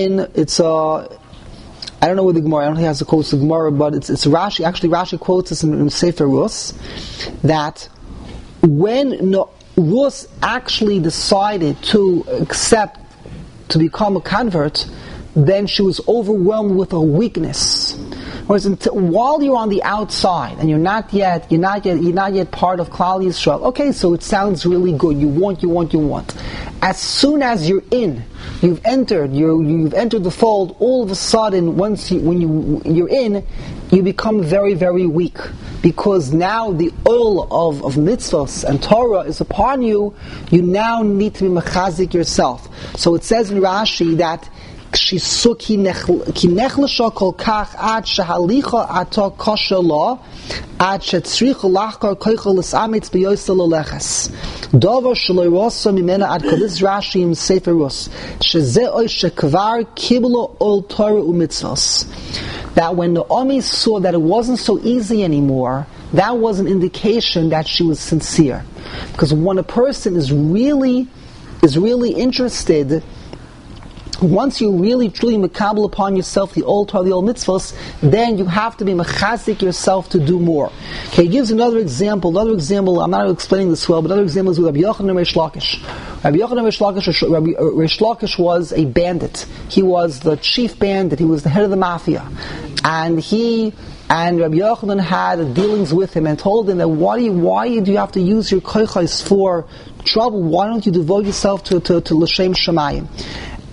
I don't know where the Gemara, I don't think it has the quotes the Gemara, but it's Rashi. Actually, Rashi quotes this in Sefer Rus, that when Rus actually decided to accept, to become a convert, then she was overwhelmed with a weakness. Whereas while you're on the outside and you're not yet part of Klal Yisrael, okay, so it sounds really good. You want. As soon as you're in, you've entered the fold. All of a sudden, when you're in, you become very, very weak, because now the oil of mitzvahs and Torah is upon you. You now need to be mechazik yourself. So it says in Rashi that she suki nechlesha kol kach ad shehalicha ato kosher lo ad shetzricha lachkar koichel lesamitz b'yosel oleches davar shelo rosa mimena ad kodis Rashi in Sefer Rus sheze oy shekvar kiblo ol Torah umitzvos. That when Naomi saw that it wasn't so easy anymore, that was an indication that she was sincere. Because when a person is really interested, once you really truly mekabel upon yourself the old Torah, the old mitzvahs, then you have to be mechazik yourself to do more. Okay, he gives another example, I'm not explaining this well, but another example is with Rabbi Yochanan and Reish Lakish. Rabbi Reish Lakish was a bandit. He was the chief bandit, he was the head of the mafia. And Rabbi Yochanan had dealings with him and told him that why do you have to use your koichos for trouble? Why don't you devote yourself to L'Shem Shamayim?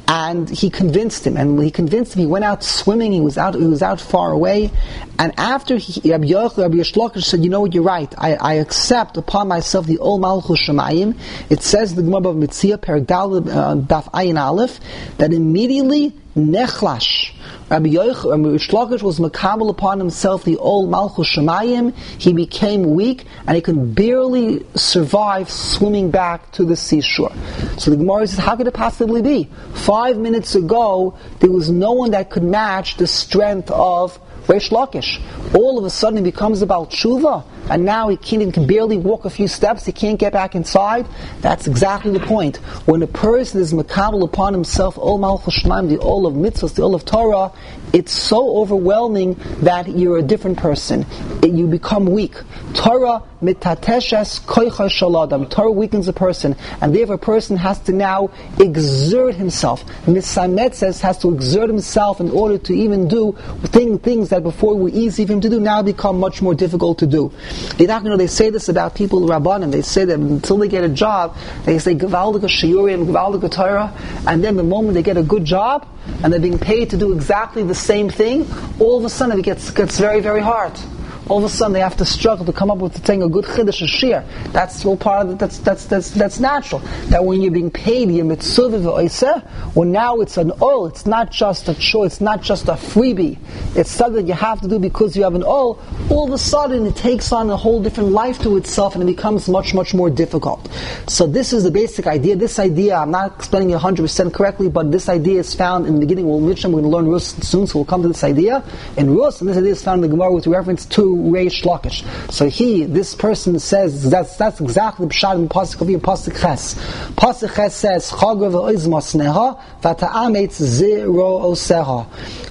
And he convinced him, and when he convinced him, he went out swimming. He was out far away. And after Rabbi Yishlokish said, "You know what? You're right. I accept upon myself the Ol Malchus Shemayim." It says in the Gemara of Mitzia, Perek Daf Ayin Aleph, that immediately Nechlash. Rabbi Yishlokish was makabel upon himself the old Malchus Shemayim. He became weak, and he could barely survive swimming back to the seashore. So the Gemara says, how could it possibly be? 5 minutes ago, there was no one that could match the strength of Reish Lakish. All of a sudden he becomes about tshuva, and now he can barely walk a few steps, he can't get back inside. That's exactly the point. When a person is makabel upon himself, Ol Malchus Shemayim, the Ol of mitzvahs, the Ol of Torah, it's so overwhelming that you're a different person. You become weak. Torah mitateshes koicha shaladam. Torah weakens a person, and therefore a person has to now exert himself. Misamet says has to exert himself in order to even do things that before were easy for him to do now become much more difficult to do. They say this about people, Rabbanim. They say that until they get a job, they say Gewaldige Shiurim, Gewaldige Torah, and then the moment they get a good job and they're being paid to do exactly the same thing, all of a sudden it gets very, very hard. All of a sudden they have to struggle to come up with saying a good chiddush, a shir. That's all part of it. That's natural. That when you're being paid, you're mitzvah v'oiseh. Well, now it's an ol. It's not just a choice. It's not just a freebie. It's something that you have to do because you have an ol. All of a sudden it takes on a whole different life to itself, and it becomes much, much more difficult. So this is the basic idea. This idea, I'm not explaining it 100% correctly, but this idea is found in the beginning. We're going to learn Rus soon, so we'll come to this idea in Rus, and this idea is found in the Gemara with reference to Reish Lakish. So this person says that's exactly the pshat in Pasuk of Pasuk Ches. Pasuk Ches says Chagor v'oz masneha v'ta'ametz zero oseha.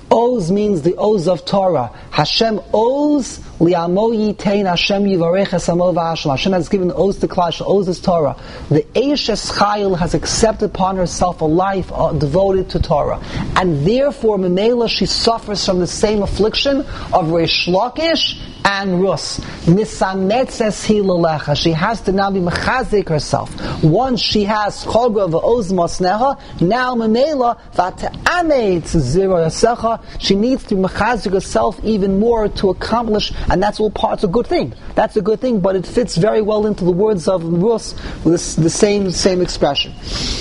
Oz means the Oz of Torah. Hashem Oz li'amo yitein Hashem yivarech esamo v'Hashem. Hashem has given Oz to Klal. Oz is Torah. The Eishes Chayil has accepted upon herself a life devoted to Torah, and therefore Memela she suffers from the same affliction of Reish Lakish and Rus. Misanetzes hi lelecha. She has to now be mechazik herself. Once she has Chogah v'oz masneha, now Memela v'te'ametz zero yasecha. She needs to mechazik herself even more to accomplish, and that's all part. It's a good thing. That's a good thing, but it fits very well into the words of Rus with the same expression.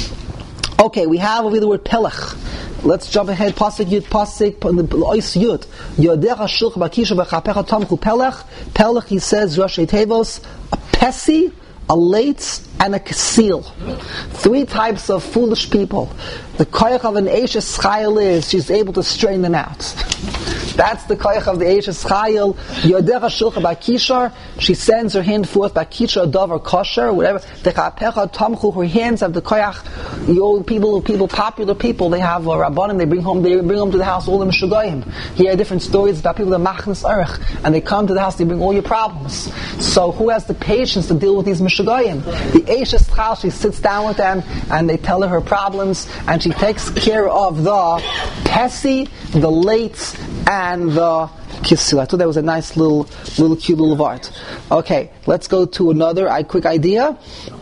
Okay, we have over the word pelech. Let's jump ahead. Pasuk Yud, Pasuk Ois Yud. Yodecha shulch bakisha b'chapecha tamchu pelech. Pelech, he says, Rashi Tevos, a pesi, a lates, and a kasil. 3 types of foolish people. The koyach of an Eishes Chayil is she's able to strain them out. That's the koyach of the Eishes Chayil. Yodecha shulcha bakishar. She sends her hand forth bakishar, davar kosher, whatever. The chapecha tamchu. Her hands have the koyach. Popular people. They have rabbanim. They bring home to the house all the mishugoyim. Here are different stories about people that machnas arich, and they come to the house. They bring all your problems. So who has the patience to deal with these mishugoyim? The Eishes Chayil. She sits down with them, and they tell her problems, and she takes care of the pesi, the lates, and the kisil. I thought that was a nice little cute little art. Okay, let's go to another quick idea.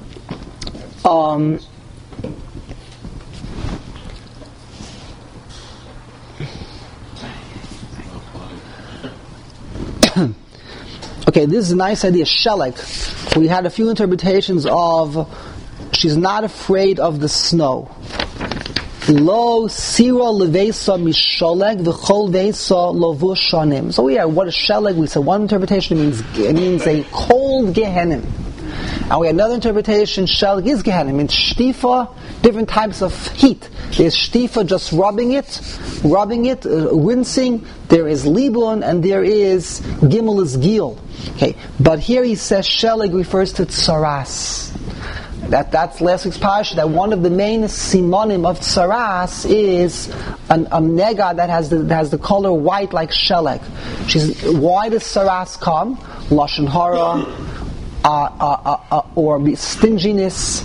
Okay, this is a nice idea. Shelek. We had a few interpretations of she's not afraid of the snow. Lo sira levesa misholeg v'chol vesa lovush shanim. So what is Shelek? We said one interpretation it means a cold Gehenim. And we had another interpretation, Shelek is Gehenim. It means shtifa, different types of heat. There's shtifa, just rubbing it, rinsing. There is libun, and there is gimel is gil. Okay, but here he says Shelek refers to tsaras. That's last week's parasha. That one of the main simonim of tsaras is a nega that has the color white like Shelek. Why does tsaras come? Lashon hara, or stinginess.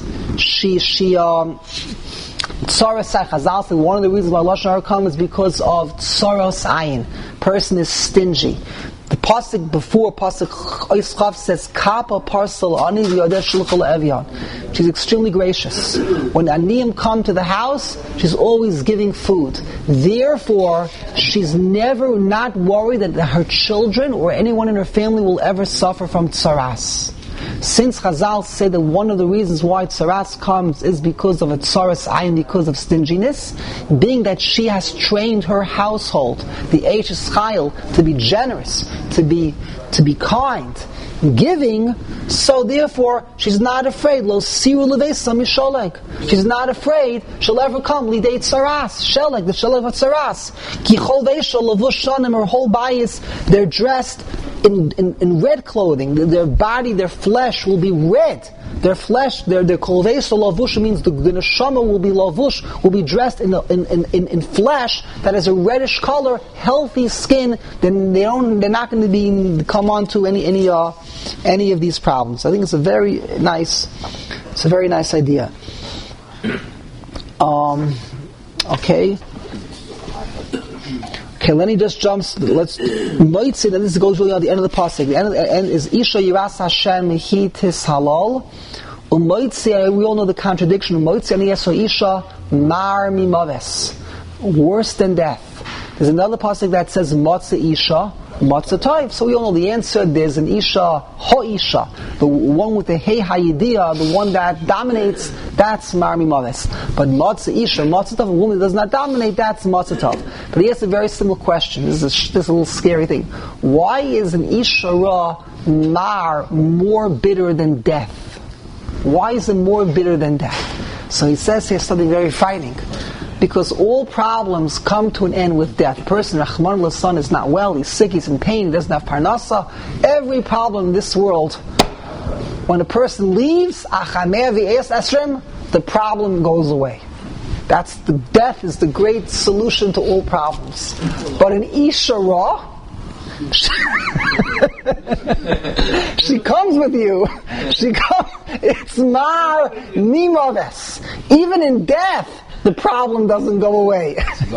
Tsaras Chazal said one of the reasons why Lashon hara comes is because of tsaros ayin. Person is stingy. The pasuk before, pasuk Ois Chav says, Kappa parsel ani v'yodeh shulchal evyan. She's extremely gracious. When aniyim come to the house, she's always giving food. Therefore, she's never not worried that her children or anyone in her family will ever suffer from tsaras. Since Chazal said that one of the reasons why tsaras comes is because of a tsaras ayin, because of stinginess, being that she has trained her household, the Eishes Chayil, to be generous, to be kind, giving, so therefore she's not afraid. Lo siru levesa misholek. She's not afraid she'll ever come lidei tsaras, shelek, the shelek of tsaras. Ki chol veishal levush shanim, her whole bias, they're dressed in red clothing. Their body, their flesh will be red. Their flesh, their kolveis lavush means the neshama will be lavush, will be dressed in flesh that has a reddish color, healthy skin. Then they're not going to come on to any of these problems. I think it's a very nice idea. Okay, let me just jump. Might say that this goes really on the end of the pasuk. The end is Isha Yiras Hashem Mehi Tis Halal. Might say, we all know the contradiction. Might say Isha Mar Mimaves, worse than death. There's another pasuk that says Matzah Isha Matzah Tov. So we all know the answer. There's an Isha Ho-Isha, the one with the Hey Hayidiyah, the one that dominates. That's Mar Mimaves. But Matzah Isha, Matzah Tov, a woman that does not dominate, that's Matzah Tov. But he asks a very simple question. This is a little scary thing. Why is an Isha Ra Mar more bitter than death? Why is it more bitter than death? So he says here something very frightening. Because all problems come to an end with death. A person, Rahman al-San, is not well, he's sick, he's in pain, he doesn't have parnasa. Every problem in this world, when a person leaves, the problem goes away. Death is the great solution to all problems. But in Isha Ra, she comes with you. It's Mar Nimaves. Even in death, the problem doesn't go away.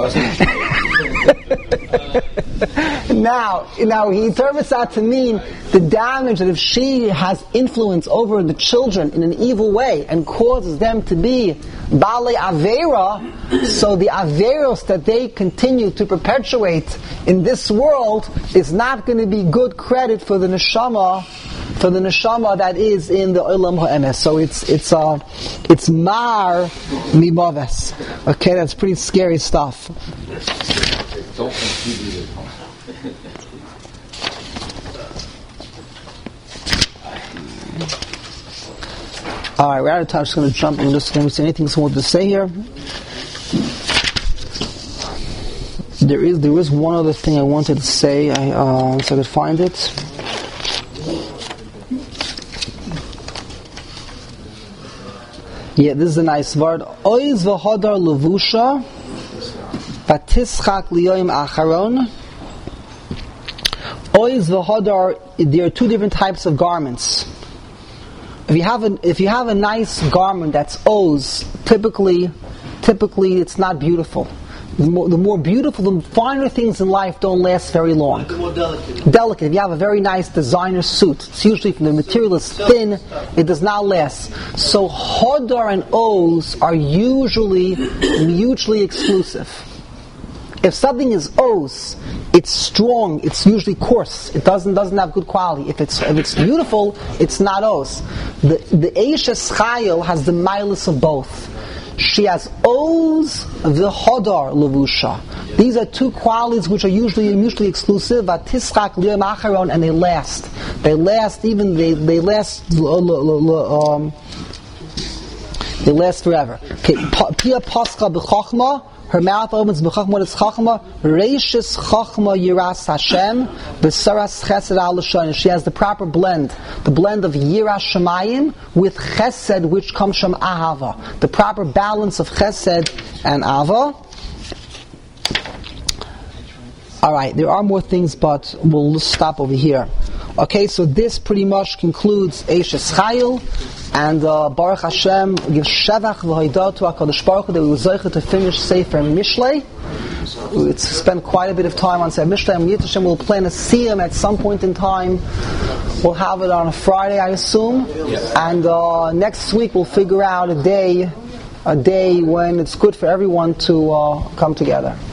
Now he interprets that to mean the damage that if she has influence over the children in an evil way and causes them to be Baalei Avera, so the Averos that they continue to perpetuate in this world is not going to be good credit for the neshama that is in the Olam HaEmes. So it's Mar Mimaves. Okay, that's pretty scary stuff. Alright, we're out of time. I'm just going to jump and just going to say anything someone wants to say here. There is one other thing I wanted to say. So I could find it. Yeah, this is a nice word. Oiz v'hodar levusha v'tischak liyoim acharon. Oiz v'hodar, there are two different types of garments. If you have a nice garment that's oz, typically it's not beautiful. The more beautiful, the finer things in life don't last very long. The more delicate. Delicate. If you have a very nice designer suit, it's usually from the material is thin, it does not last. So hodar and oz are usually mutually exclusive. If something is oz, it's strong, it's usually coarse, it doesn't have good quality. If it's beautiful, it's not oz. The Eishes Chayil has the milas of both. She has oz v'hodar levusha. These are two qualities which are usually mutually exclusive. V'tischak li'yom acharon, and they last. They last forever. Okay, Pia pascha b'chochma. Her mouth opens b'chachma. What is chachma? Reishis chachma yiras Hashem b'saras chesed al l'shon. She has the proper blend, the blend of yiras shemayim with chesed, which comes from ahava. The proper balance of chesed and ahava. All right, there are more things, but we'll stop over here. Okay, so this pretty much concludes Eishes Chayil, and Baruch Hashem gives Shevach v'Hodah to HaKadosh Baruch Hu that we were zeicher to finish Sefer Mishlei. we spent quite a bit of time on Sefer Mishlei. And Yitz Hashem will plan a siyum at some point in time. We'll have it on a Friday, I assume. And next week we'll figure out a day when it's good for everyone to come together.